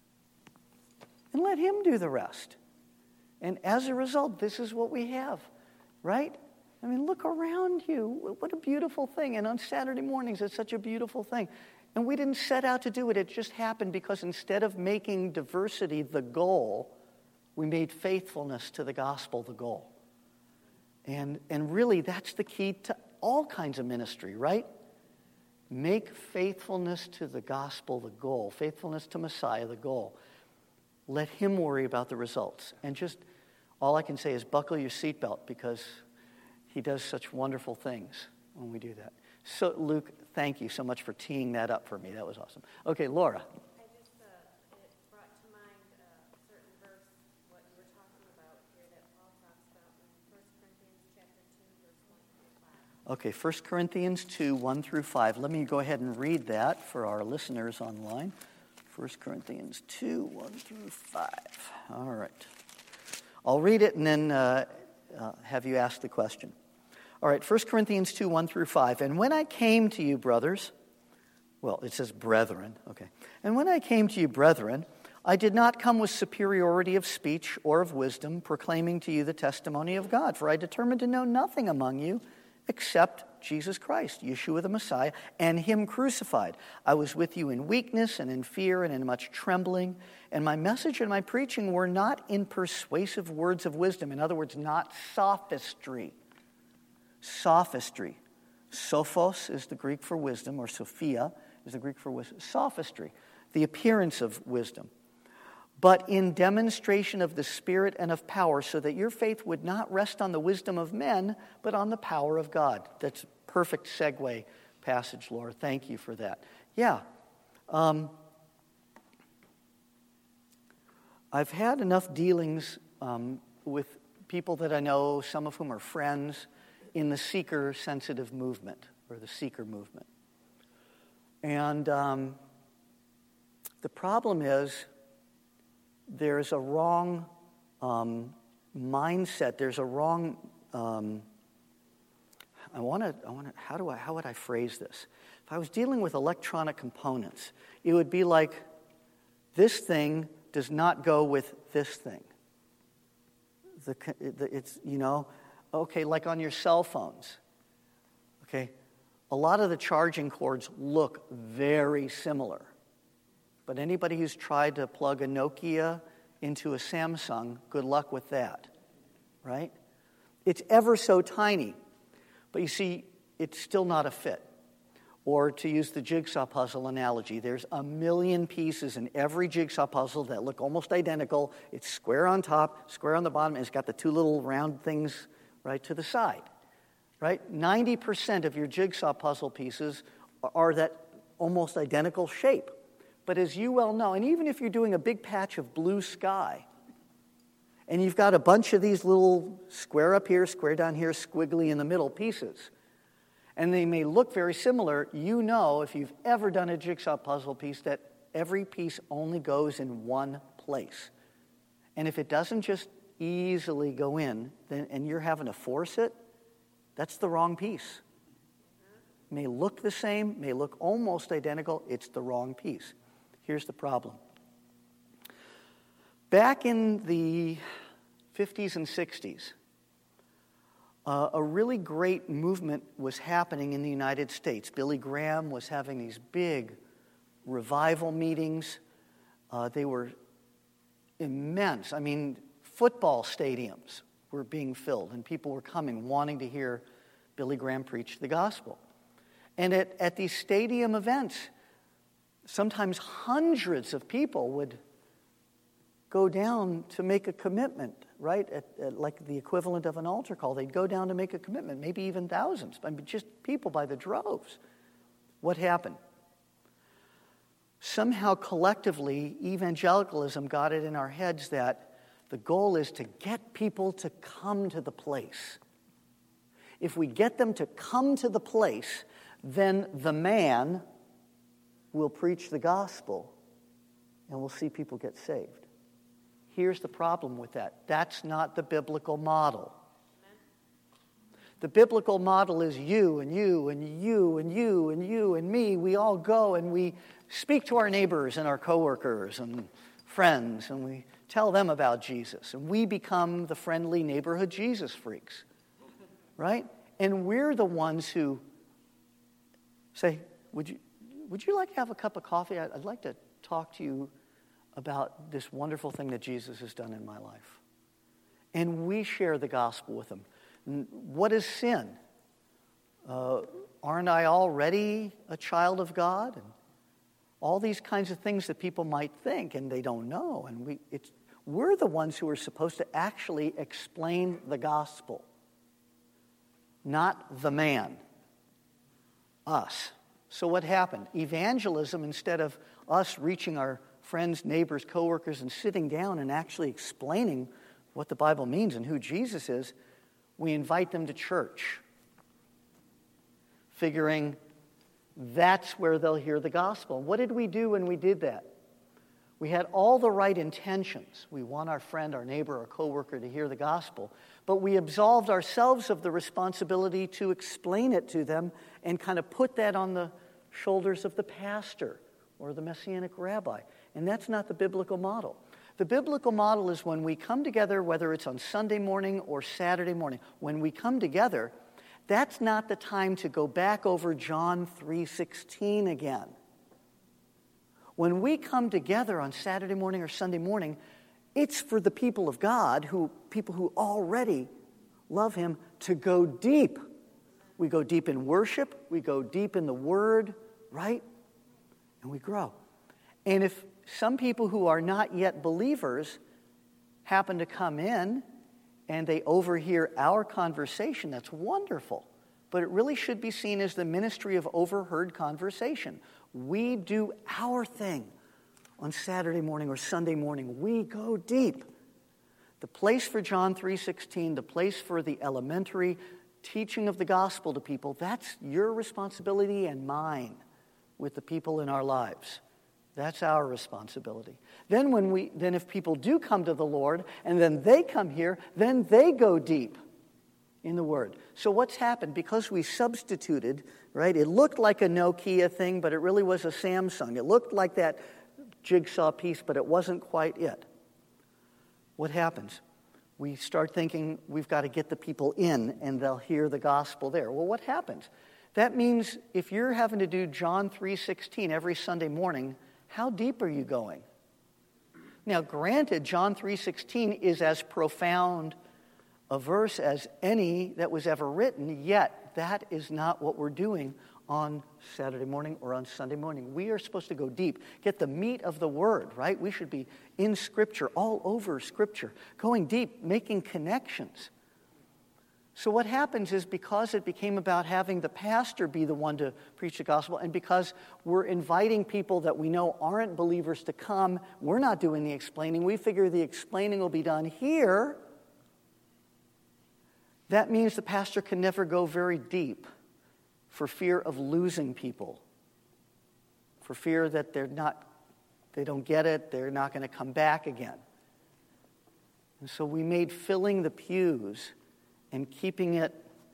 Speaker 1: and let Him do the rest. And as a result, this is what we have, right? I mean, look around you. What a beautiful thing. And on Saturday mornings, it's such a beautiful thing. And we didn't set out to do it. It just happened because instead of making diversity the goal, we made faithfulness to the gospel the goal. And really, that's the key to all kinds of ministry, right? Make faithfulness to the gospel the goal. Faithfulness to Messiah the goal. Let Him worry about the results. And just, all I can say is buckle your seatbelt because He does such wonderful things when we do that. So, Luke, thank you so much for teeing that up for me. That was awesome. Okay, Laura.
Speaker 3: It brought to mind a certain verse, what you were talking about here that Paul talks about in 1 Corinthians chapter 2, verse 1 through 5.
Speaker 1: Okay, 1 Corinthians 2, 1 through 5. Let me go ahead and read that for our listeners online. 1 Corinthians 2, 1 through 5. All right. I'll read it and then have you ask the question. All right, 1 Corinthians 2, 1 through 5. And when I came to you, brothers, well, it says brethren, okay. And when I came to you, brethren, I did not come with superiority of speech or of wisdom, proclaiming to you the testimony of God. For I determined to know nothing among you except Jesus Christ, Yeshua the Messiah, and Him crucified. I was with you in weakness and in fear and in much trembling. And my message and my preaching were not in persuasive words of wisdom. In other words, not sophistry. Sophistry. Sophos is the Greek for wisdom, or Sophia is the Greek for wisdom. Sophistry, the appearance of wisdom. But in demonstration of the Spirit and of power, so that your faith would not rest on the wisdom of men, but on the power of God. That's a perfect segue passage, Laura. Thank you for that. Yeah. I've had enough dealings with people that I know, some of whom are friends, in the seeker-sensitive movement, or the seeker movement. And the problem is, there's a wrong mindset. There's a wrong. How would I phrase this? If I was dealing with electronic components, it would be like this thing does not go with this thing. It's okay, like on your cell phones. Okay, a lot of the charging cords look very similar. But anybody who's tried to plug a Nokia into a Samsung, good luck with that, right? It's ever so tiny, but you see, it's still not a fit. Or to use the jigsaw puzzle analogy, there's a million pieces in every jigsaw puzzle that look almost identical. It's square on top, square on the bottom, and it's got the two little round things right to the side, right? 90% of your jigsaw puzzle pieces are that almost identical shape. But as you well know, and even if you're doing a big patch of blue sky, and you've got a bunch of these little square up here, square down here, squiggly in the middle pieces, and they may look very similar, you know, if you've ever done a jigsaw puzzle piece, that every piece only goes in one place. And if it doesn't just easily go in, then, and you're having to force it, that's the wrong piece. May look the same, may look almost identical, it's the wrong piece. Here's the problem. Back in the 50s and 60s, a really great movement was happening in the United States. Billy Graham was having these big revival meetings. They were immense. I mean, football stadiums were being filled, and people were coming, wanting to hear Billy Graham preach the gospel. And at these stadium events, sometimes hundreds of people would go down to make a commitment, right? At like the equivalent of an altar call. They'd go down to make a commitment, maybe even thousands. I mean, just people by the droves. What happened? Somehow collectively, evangelicalism got it in our heads that the goal is to get people to come to the place. If we get them to come to the place, then the man will preach the gospel and we'll see people get saved. Here's the problem with that. That's not the biblical model. The biblical model is you and you and you and you and you and me. We all go and we speak to our neighbors and our coworkers and friends, and we tell them about Jesus. And we become the friendly neighborhood Jesus freaks, right? And we're the ones who say, would you like to have a cup of coffee? I'd like to talk to you about this wonderful thing that Jesus has done in my life. And we share the gospel with them. What is sin? Aren't I already a child of God? And all these kinds of things that people might think and they don't know. And we're the ones who are supposed to actually explain the gospel, not the man, us. So what happened? Evangelism, instead of us reaching our friends, neighbors, coworkers, and sitting down and actually explaining what the Bible means and who Jesus is, we invite them to church, figuring that's where they'll hear the gospel. What did we do when we did that? We had all the right intentions. We want our friend, our neighbor, our coworker to hear the gospel, but we absolved ourselves of the responsibility to explain it to them and kind of put that on the shoulders of the pastor or the Messianic rabbi. And that's not the biblical model. The biblical model is when we come together, whether it's on Sunday morning or Saturday morning, when we come together, that's not the time to go back over John 3:16 again. When we come together on Saturday morning or Sunday morning, it's for the people of God, people who already love Him, to go deep. We go deep in worship, we go deep in the Word, right? And we grow. And if some people who are not yet believers happen to come in and they overhear our conversation, that's wonderful. But it really should be seen as the ministry of overheard conversation. We do our thing on Saturday morning or Sunday morning. We go deep. The place for John 3:16, the place for the elementary teaching of the gospel to people, that's your responsibility and mine with the people in our lives. That's our responsibility. Then if people do come to the Lord and then they come here, then they go deep in the Word. So what's happened? Because we substituted, right? It looked like a Nokia thing, but it really was a Samsung. It looked like that jigsaw piece, but it wasn't quite it. What happens? We start thinking we've got to get the people in and they'll hear the gospel there. Well, what happens? That means if you're having to do John 3:16 every Sunday morning, how deep are you going? Now, granted, John 3:16 is as profound a verse as any that was ever written, yet that is not what we're doing on Saturday morning or on Sunday morning. We are supposed to go deep, get the meat of the Word, right? We should be in Scripture, all over Scripture, going deep, making connections. So what happens is, because it became about having the pastor be the one to preach the gospel, and because we're inviting people that we know aren't believers to come, we're not doing the explaining. We figure the explaining will be done here. That means the pastor can never go very deep for fear of losing people, for fear that they don't get it, they're not going to come back again. And so we made filling the pews and keeping it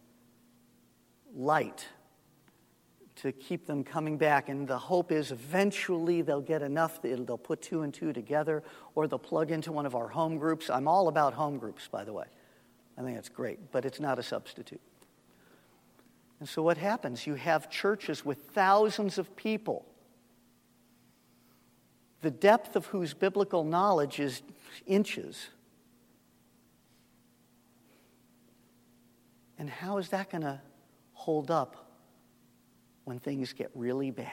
Speaker 1: light to keep them coming back. And the hope is eventually they'll get enough that they'll put 2 and 2 together, or they'll plug into one of our home groups. I'm all about home groups, by the way. I think it's great, but it's not a substitute. And so what happens? You have churches with thousands of people, the depth of whose biblical knowledge is inches. And how is that going to hold up when things get really bad?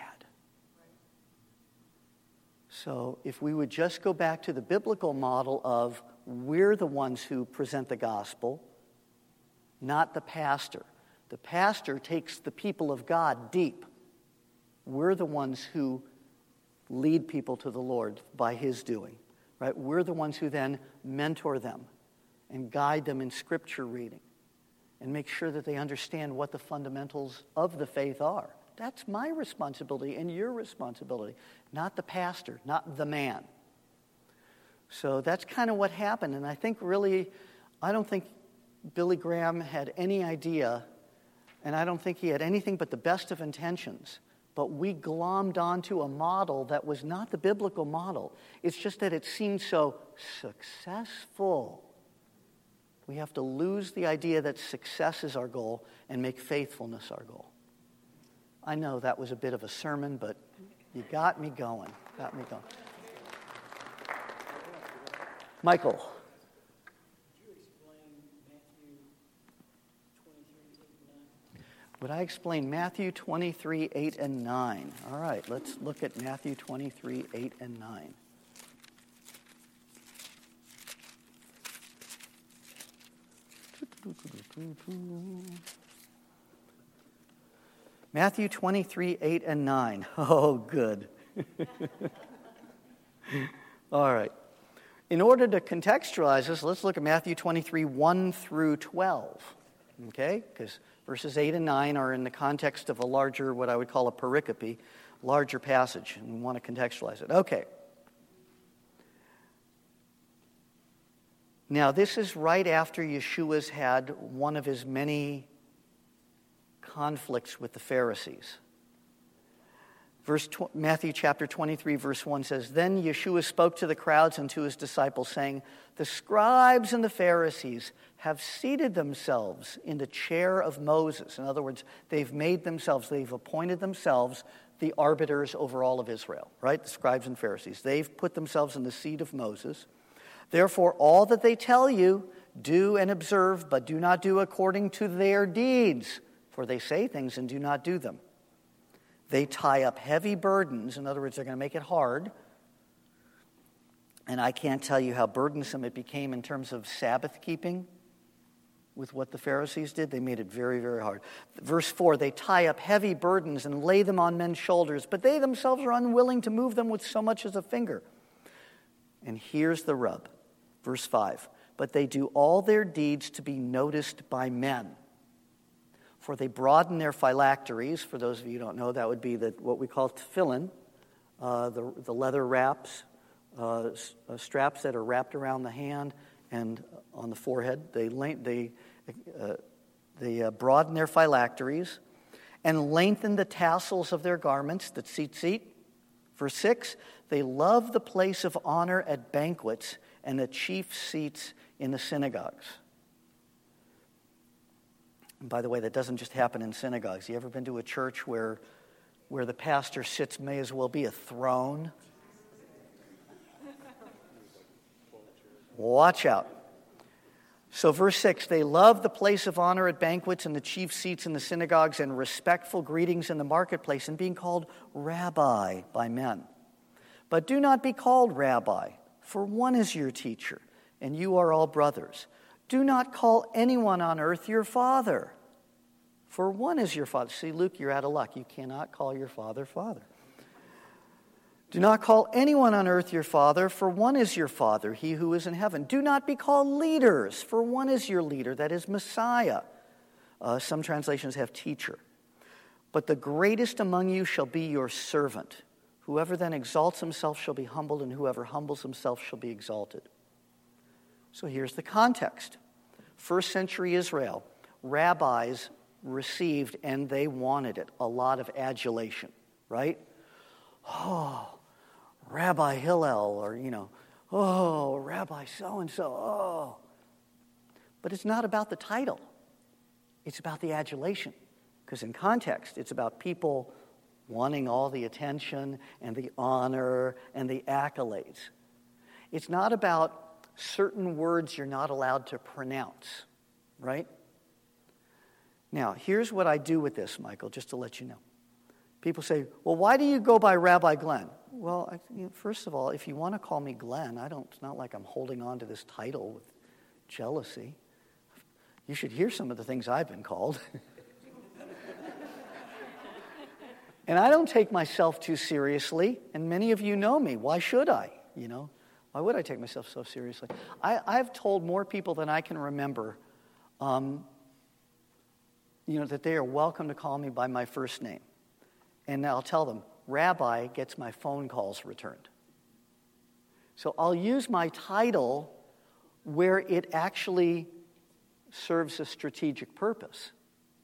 Speaker 1: So if we would just go back to the biblical model of we're the ones who present the gospel, not the pastor. The pastor takes the people of God deep. We're the ones who lead people to the Lord by his doing, right? We're the ones who then mentor them and guide them in scripture reading and make sure that they understand what the fundamentals of the faith are. That's my responsibility and your responsibility, not the pastor, not the man. So that's kind of what happened. And I don't think Billy Graham had any idea, and I don't think he had anything but the best of intentions. But we glommed onto a model that was not the biblical model. It's just that it seemed so successful. We have to lose the idea that success is our goal and make faithfulness our goal. I know that was a bit of a sermon, but you got me going. Michael. Would I explain Matthew 23, 8, and 9? All right, let's look at Matthew 23, 8, and 9. Matthew 23, 8, and 9. Oh, good. All right. In order to contextualize this, let's look at Matthew 23, 1 through 12. Okay? Because verses 8 and 9 are in the context of a larger, what I would call a pericope, larger passage, and we want to contextualize it. Okay. Now, this is right after Yeshua's had one of his many conflicts with the Pharisees. Matthew chapter 23, verse 1 says, Then Yeshua spoke to the crowds and to his disciples, saying, The scribes and the Pharisees have seated themselves in the chair of Moses. In other words, they've appointed themselves the arbiters over all of Israel, right? The scribes and Pharisees. They've put themselves in the seat of Moses. Therefore, all that they tell you, do and observe, but do not do according to their deeds. For they say things and do not do them. They tie up heavy burdens. In other words, they're going to make it hard. And I can't tell you how burdensome it became in terms of Sabbath keeping with what the Pharisees did. They made it very, very hard. Verse 4, they tie up heavy burdens and lay them on men's shoulders, but they themselves are unwilling to move them with so much as a finger. And here's the rub. Verse 5, but they do all their deeds to be noticed by men. For they broaden their phylacteries. For those of you who don't know, that would be what we call tefillin, the leather wraps, straps that are wrapped around the hand and on the forehead. They broaden their phylacteries and lengthen the tassels of their garments, the tzitzit. Verse 6, they love the place of honor at banquets and the chief seats in the synagogues. And by the way, that doesn't just happen in synagogues. You ever been to a church where the pastor sits may as well be a throne? Watch out. So verse 6, they love the place of honor at banquets and the chief seats in the synagogues and respectful greetings in the marketplace and being called rabbi by men. But do not be called rabbi, for one is your teacher, and you are all brothers. Do not call anyone on earth your father, for one is your father. See, Luke, you're out of luck. You cannot call your father father. Do not call anyone on earth your father, for one is your father, he who is in heaven. Do not be called leaders, for one is your leader, that is Messiah. Some translations have teacher. But the greatest among you shall be your servant. Whoever then exalts himself shall be humbled, and whoever humbles himself shall be exalted. So here's the context. First century Israel, rabbis received, and they wanted it, a lot of adulation, right? Oh, Rabbi Hillel, or, oh, Rabbi so-and-so, oh. But it's not about the title. It's about the adulation. Because in context, it's about people wanting all the attention and the honor and the accolades. It's not about certain words you're not allowed to pronounce, right? Now, here's what I do with this, Michael, just to let you know. People say, well, why do you go by Rabbi Glenn? Well, first of all, if you want to call me Glenn, it's not like I'm holding on to this title with jealousy. You should hear some of the things I've been called. And I don't take myself too seriously, and many of you know me. Why should I? Why would I take myself so seriously? I've told more people than I can remember, that they are welcome to call me by my first name. And I'll tell them, Rabbi gets my phone calls returned. So I'll use my title where it actually serves a strategic purpose.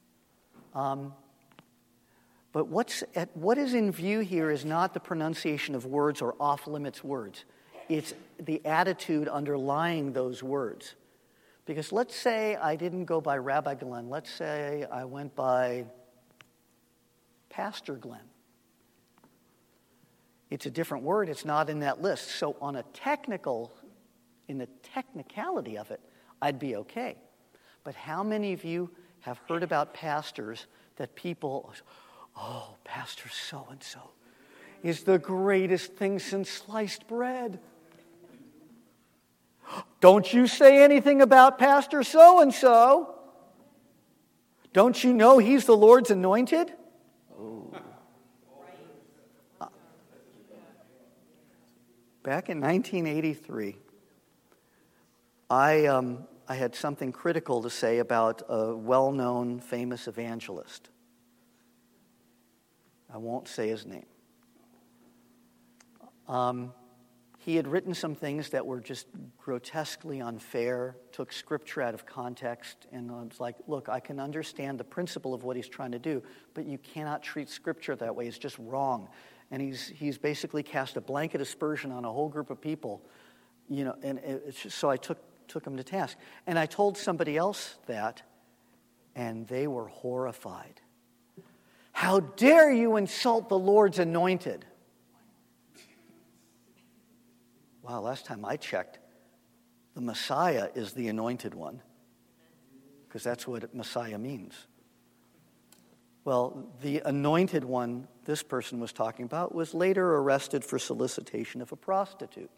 Speaker 1: But what is in view here is not the pronunciation of words or off-limits words. It's the attitude underlying those words. Because let's say I didn't go by Rabbi Glenn. Let's say I went by Pastor Glenn. It's a different word. It's not in that list. So in the technicality of it, I'd be okay. But how many of you have heard about pastors that people, oh, Pastor so-and-so is the greatest thing since sliced bread. Don't you say anything about Pastor so-and-so. Don't you know he's the Lord's anointed? Oh. Back in 1983, I had something critical to say about a well-known, famous evangelist. I won't say his name. He had written some things that were just grotesquely unfair, took scripture out of context, and I was like, look, I can understand the principle of what he's trying to do, but you cannot treat scripture that way. It's just wrong. And he's basically cast a blanket aspersion on a whole group of people, so I took him to task. And I told somebody else that, and they were horrified. How dare you insult the Lord's anointed? Wow, last time I checked, the Messiah is the anointed one, because that's what Messiah means. Well, the anointed one this person was talking about was later arrested for solicitation of a prostitute.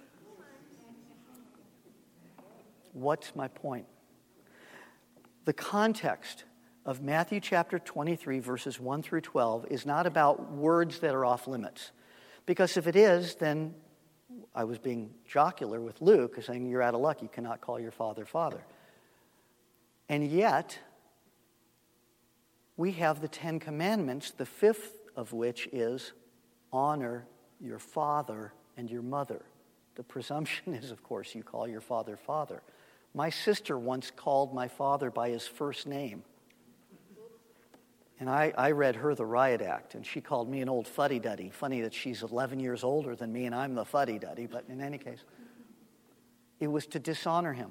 Speaker 1: What's my point? The context of Matthew chapter 23, verses 1 through 12, is not about words that are off limits. Because if it is, then I was being jocular with Luke, saying you're out of luck, you cannot call your father father. And yet, we have the Ten Commandments, the fifth of which is honor your father and your mother. The presumption is, of course, you call your father father. My sister once called my father by his first name. And I read her the riot act, and she called me an old fuddy-duddy. Funny that she's 11 years older than me, and I'm the fuddy-duddy, but in any case, it was to dishonor him.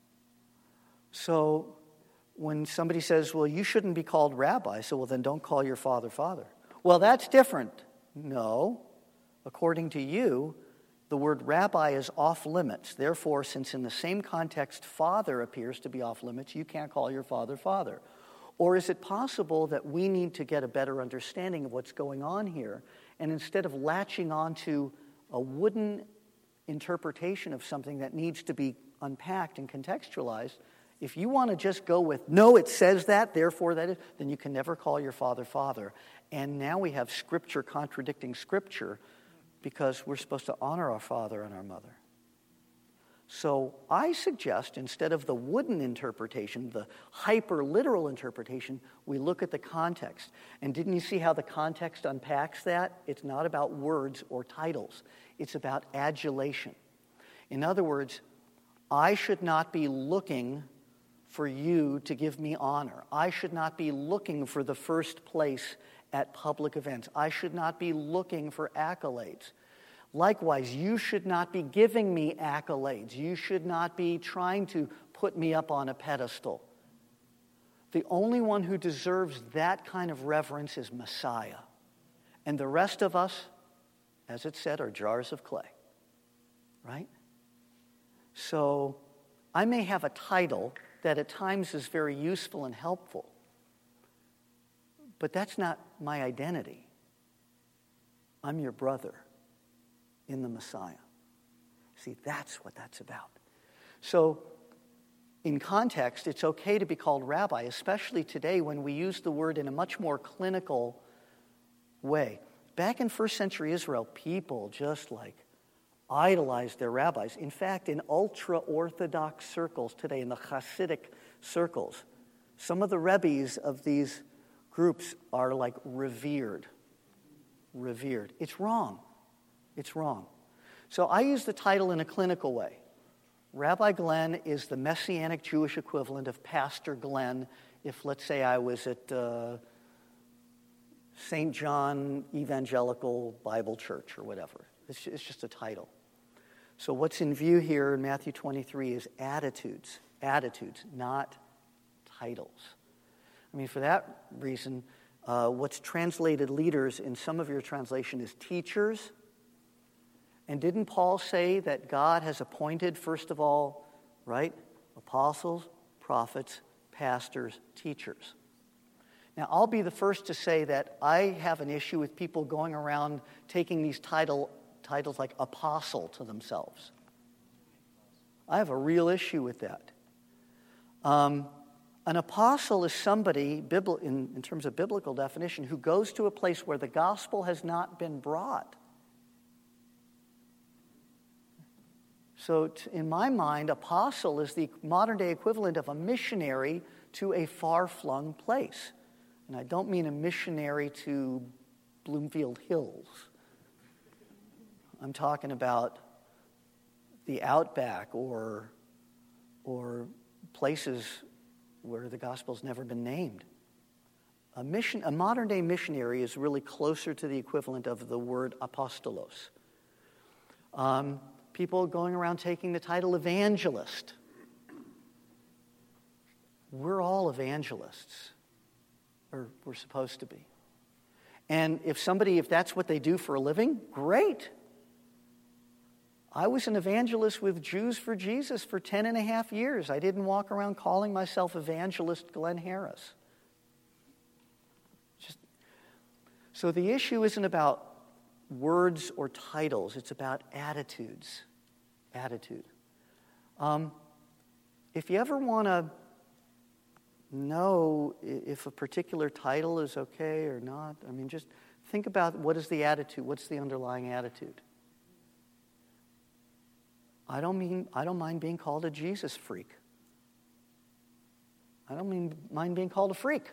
Speaker 1: So when somebody says, well, you shouldn't be called rabbi, so well, then don't call your father father. Well, that's different. No. According to you, the word rabbi is off limits. Therefore, since in the same context father appears to be off limits, you can't call your father father. Or is it possible that we need to get a better understanding of what's going on here, and instead of latching onto a wooden interpretation of something that needs to be unpacked and contextualized, If you want to just go with, no, it says that, therefore that is, then you can never call your father, Father. And now we have Scripture contradicting Scripture because we're supposed to honor our father and our mother. So I suggest, instead of the wooden interpretation, the hyper-literal interpretation, we look at the context. And didn't you see how the context unpacks that? It's not about words or titles. It's about adulation. In other words, I should not be looking for you to give me honor. I should not be looking for the first place at public events. I should not be looking for accolades. Likewise, you should not be giving me accolades. You should not be trying to put me up on a pedestal. The only one who deserves that kind of reverence is Messiah. And the rest of us, as it said, are jars of clay. Right? So I may have a title that at times is very useful and helpful, but that's not my identity. I'm your brother in the Messiah. See, that's what that's about. So, in context, it's okay to be called rabbi, especially today when we use the word in a much more clinical way. Back in first century Israel, people just idolized their rabbis. In fact, in ultra-Orthodox circles today, in the Hasidic circles, some of the rebbes of these groups are revered. Revered. It's wrong. It's wrong. So I use the title in a clinical way. Rabbi Glenn is the Messianic Jewish equivalent of Pastor Glenn if, let's say, I was at St. John Evangelical Bible Church or whatever. It's just a title. So what's in view here in Matthew 23 is attitudes. Attitudes, not titles. I mean, for that reason, what's translated leaders in some of your translation is teachers. And didn't Paul say that God has appointed, first of all, right, apostles, prophets, pastors, teachers? Now, I'll be the first to say that I have an issue with people going around taking these titles like apostle to themselves. I have a real issue with that. An apostle is somebody, in terms of biblical definition, who goes to a place where the gospel has not been brought. So in my mind, apostle is the modern-day equivalent of a missionary to a far-flung place. And I don't mean a missionary to Bloomfield Hills. I'm talking about the outback or places where the gospel's never been named. A modern-day missionary is really closer to the equivalent of the word apostolos. People going around taking the title evangelist. We're all evangelists, or we're supposed to be. And if that's what they do for a living, great. I was an evangelist with Jews for Jesus for 10 and a half years. I didn't walk around calling myself Evangelist Glenn Harris. So the issue isn't about words or titles. It's about attitudes. Attitude. If you ever want to know if a particular title is okay or not, I mean, just think about what is the attitude. What's the underlying attitude? I don't mind being called a Jesus freak. I don't mind being called a freak.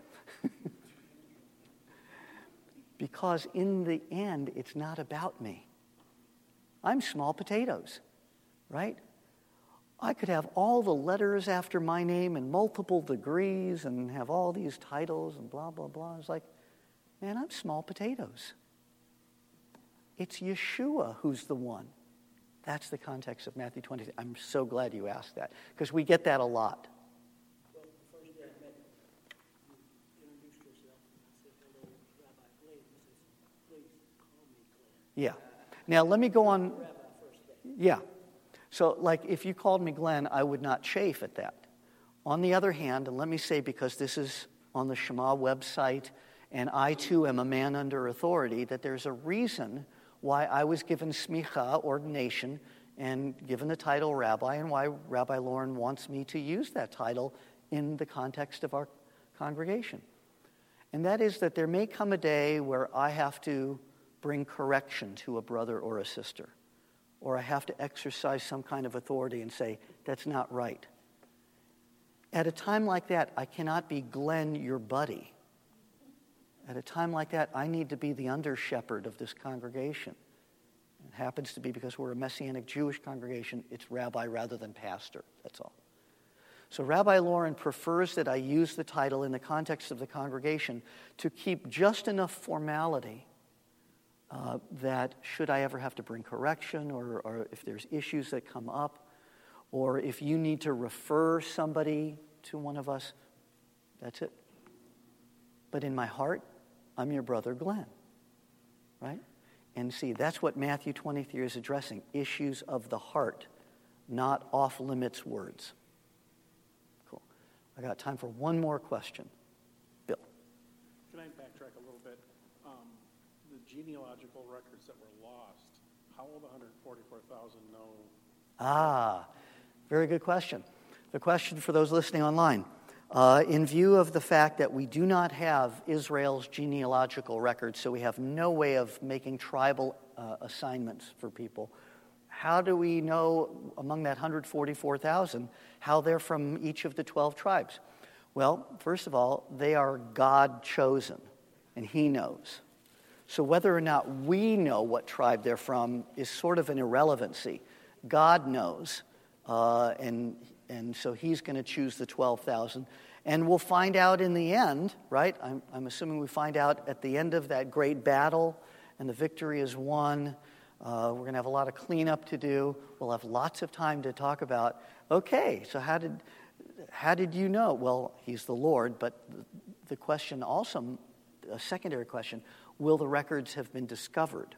Speaker 1: Because in the end, it's not about me. I'm small potatoes, right? I could have all the letters after my name and multiple degrees and have all these titles and blah, blah, blah. It's like, man, I'm small potatoes. It's Yeshua who's the one. That's the context of Matthew 20. I'm so glad you asked that, because we get that a lot.
Speaker 7: Well, the first day I met you introduced yourself, and I said, hello, Rabbi Glenn. He says, please call me Glenn.
Speaker 1: Yeah. Now, let me go on.
Speaker 7: Rabbi first day.
Speaker 1: Yeah. So, if you called me Glenn, I would not chafe at that. On the other hand, and let me say, because this is on the Shema website, and I too am a man under authority, that there's a reason why I was given smicha, ordination, and given the title rabbi, and why Rabbi Lauren wants me to use that title in the context of our congregation. And that is that there may come a day where I have to bring correction to a brother or a sister, or I have to exercise some kind of authority and say, that's not right. At a time like that, I cannot be Glenn, your buddy. At a time like that, I need to be the under-shepherd of this congregation. It happens to be because we're a Messianic Jewish congregation, it's rabbi rather than pastor, that's all. So Rabbi Lauren prefers that I use the title in the context of the congregation to keep just enough formality that should I ever have to bring correction, or if there's issues that come up, or if you need to refer somebody to one of us, that's it. But in my heart, I'm your brother Glenn, right? And see, that's what Matthew 23 is addressing, issues of the heart, not off-limits words. Cool. I got time for one more question. Bill.
Speaker 8: Can I backtrack a little bit? The genealogical records that were lost, how will the 144,000 know?
Speaker 1: Very good question. The question for those listening online. In view of the fact that we do not have Israel's genealogical records, so we have no way of making tribal assignments for people, how do we know among that 144,000 how they're from each of the 12 tribes? Well, first of all, they are God-chosen, and He knows. So whether or not we know what tribe they're from is sort of an irrelevancy. God knows, and so He's going to choose the 12,000. And we'll find out in the end, right? I'm assuming we find out at the end of that great battle, and the victory is won. We're going to have a lot of cleanup to do. We'll have lots of time to talk about, okay, so how did you know? Well, He's the Lord, but the question also, a secondary question, will the records have been discovered?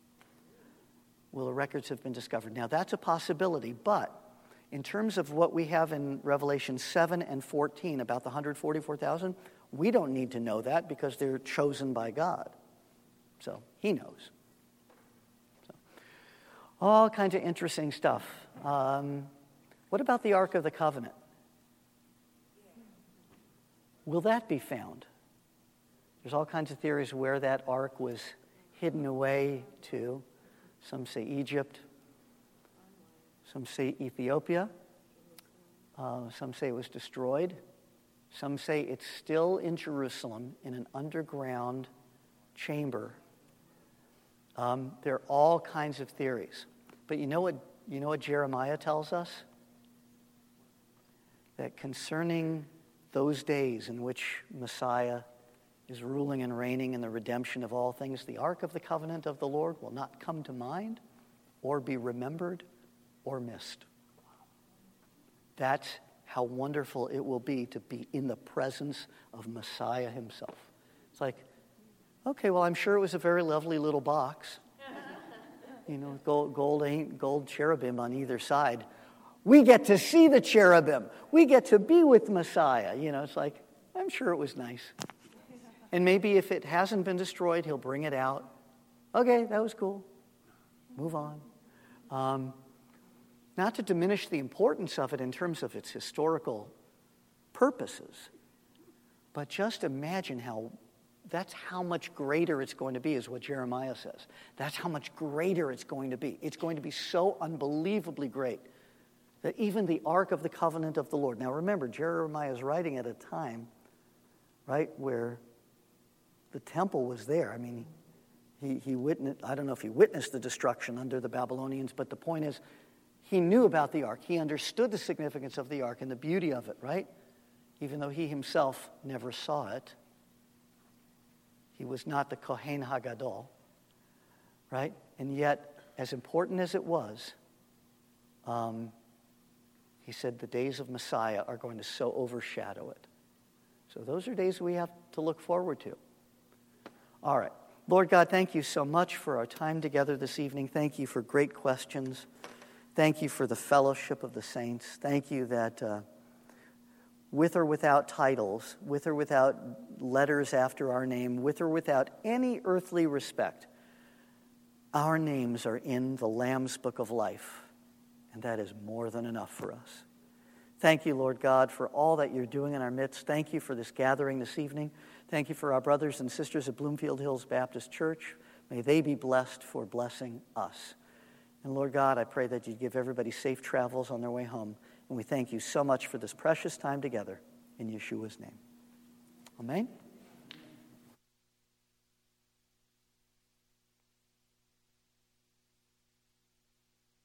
Speaker 1: Will the records have been discovered? Now, that's a possibility, but in terms of what we have in Revelation 7 and 14 about the 144,000, we don't need to know that because they're chosen by God. So He knows. So, all kinds of interesting stuff. What about the Ark of the Covenant? Will that be found? There's all kinds of theories where that ark was hidden away to. Some say Egypt. Some say Ethiopia. Some say it was destroyed. Some say it's still in Jerusalem in an underground chamber. There are all kinds of theories. But you know what Jeremiah tells us? That concerning those days in which Messiah is ruling and reigning in the redemption of all things, the Ark of the Covenant of the Lord will not come to mind or be remembered or missed. That's how wonderful it will be to be in the presence of Messiah Himself. It's like, okay, well, I'm sure it was a very lovely little box. Gold cherubim on either side. We get to see the cherubim. We get to be with Messiah. It's like, I'm sure it was nice. And maybe if it hasn't been destroyed, He'll bring it out. Okay, that was cool. Move on. Not to diminish the importance of it in terms of its historical purposes, but just imagine that's how much greater it's going to be, is what Jeremiah says. That's how much greater it's going to be. It's going to be so unbelievably great that even the Ark of the Covenant of the Lord. Now remember, Jeremiah is writing at a time, right, where the temple was there. I mean, he witnessed, I don't know if he witnessed the destruction under the Babylonians, but the point is, he knew about the ark. He understood the significance of the ark and the beauty of it, right? Even though he himself never saw it. He was not the Kohen HaGadol, right? And yet, as important as it was, he said the days of Messiah are going to so overshadow it. So those are days we have to look forward to. All right. Lord God, thank you so much for our time together this evening. Thank you for great questions. Thank you for the fellowship of the saints. Thank you that with or without titles, with or without letters after our name, with or without any earthly respect, our names are in the Lamb's Book of Life. And that is more than enough for us. Thank you, Lord God, for all that you're doing in our midst. Thank you for this gathering this evening. Thank you for our brothers and sisters at Bloomfield Hills Baptist Church. May they be blessed for blessing us. And Lord God, I pray that you give everybody safe travels on their way home. And we thank you so much for this precious time together in Yeshua's name. Amen.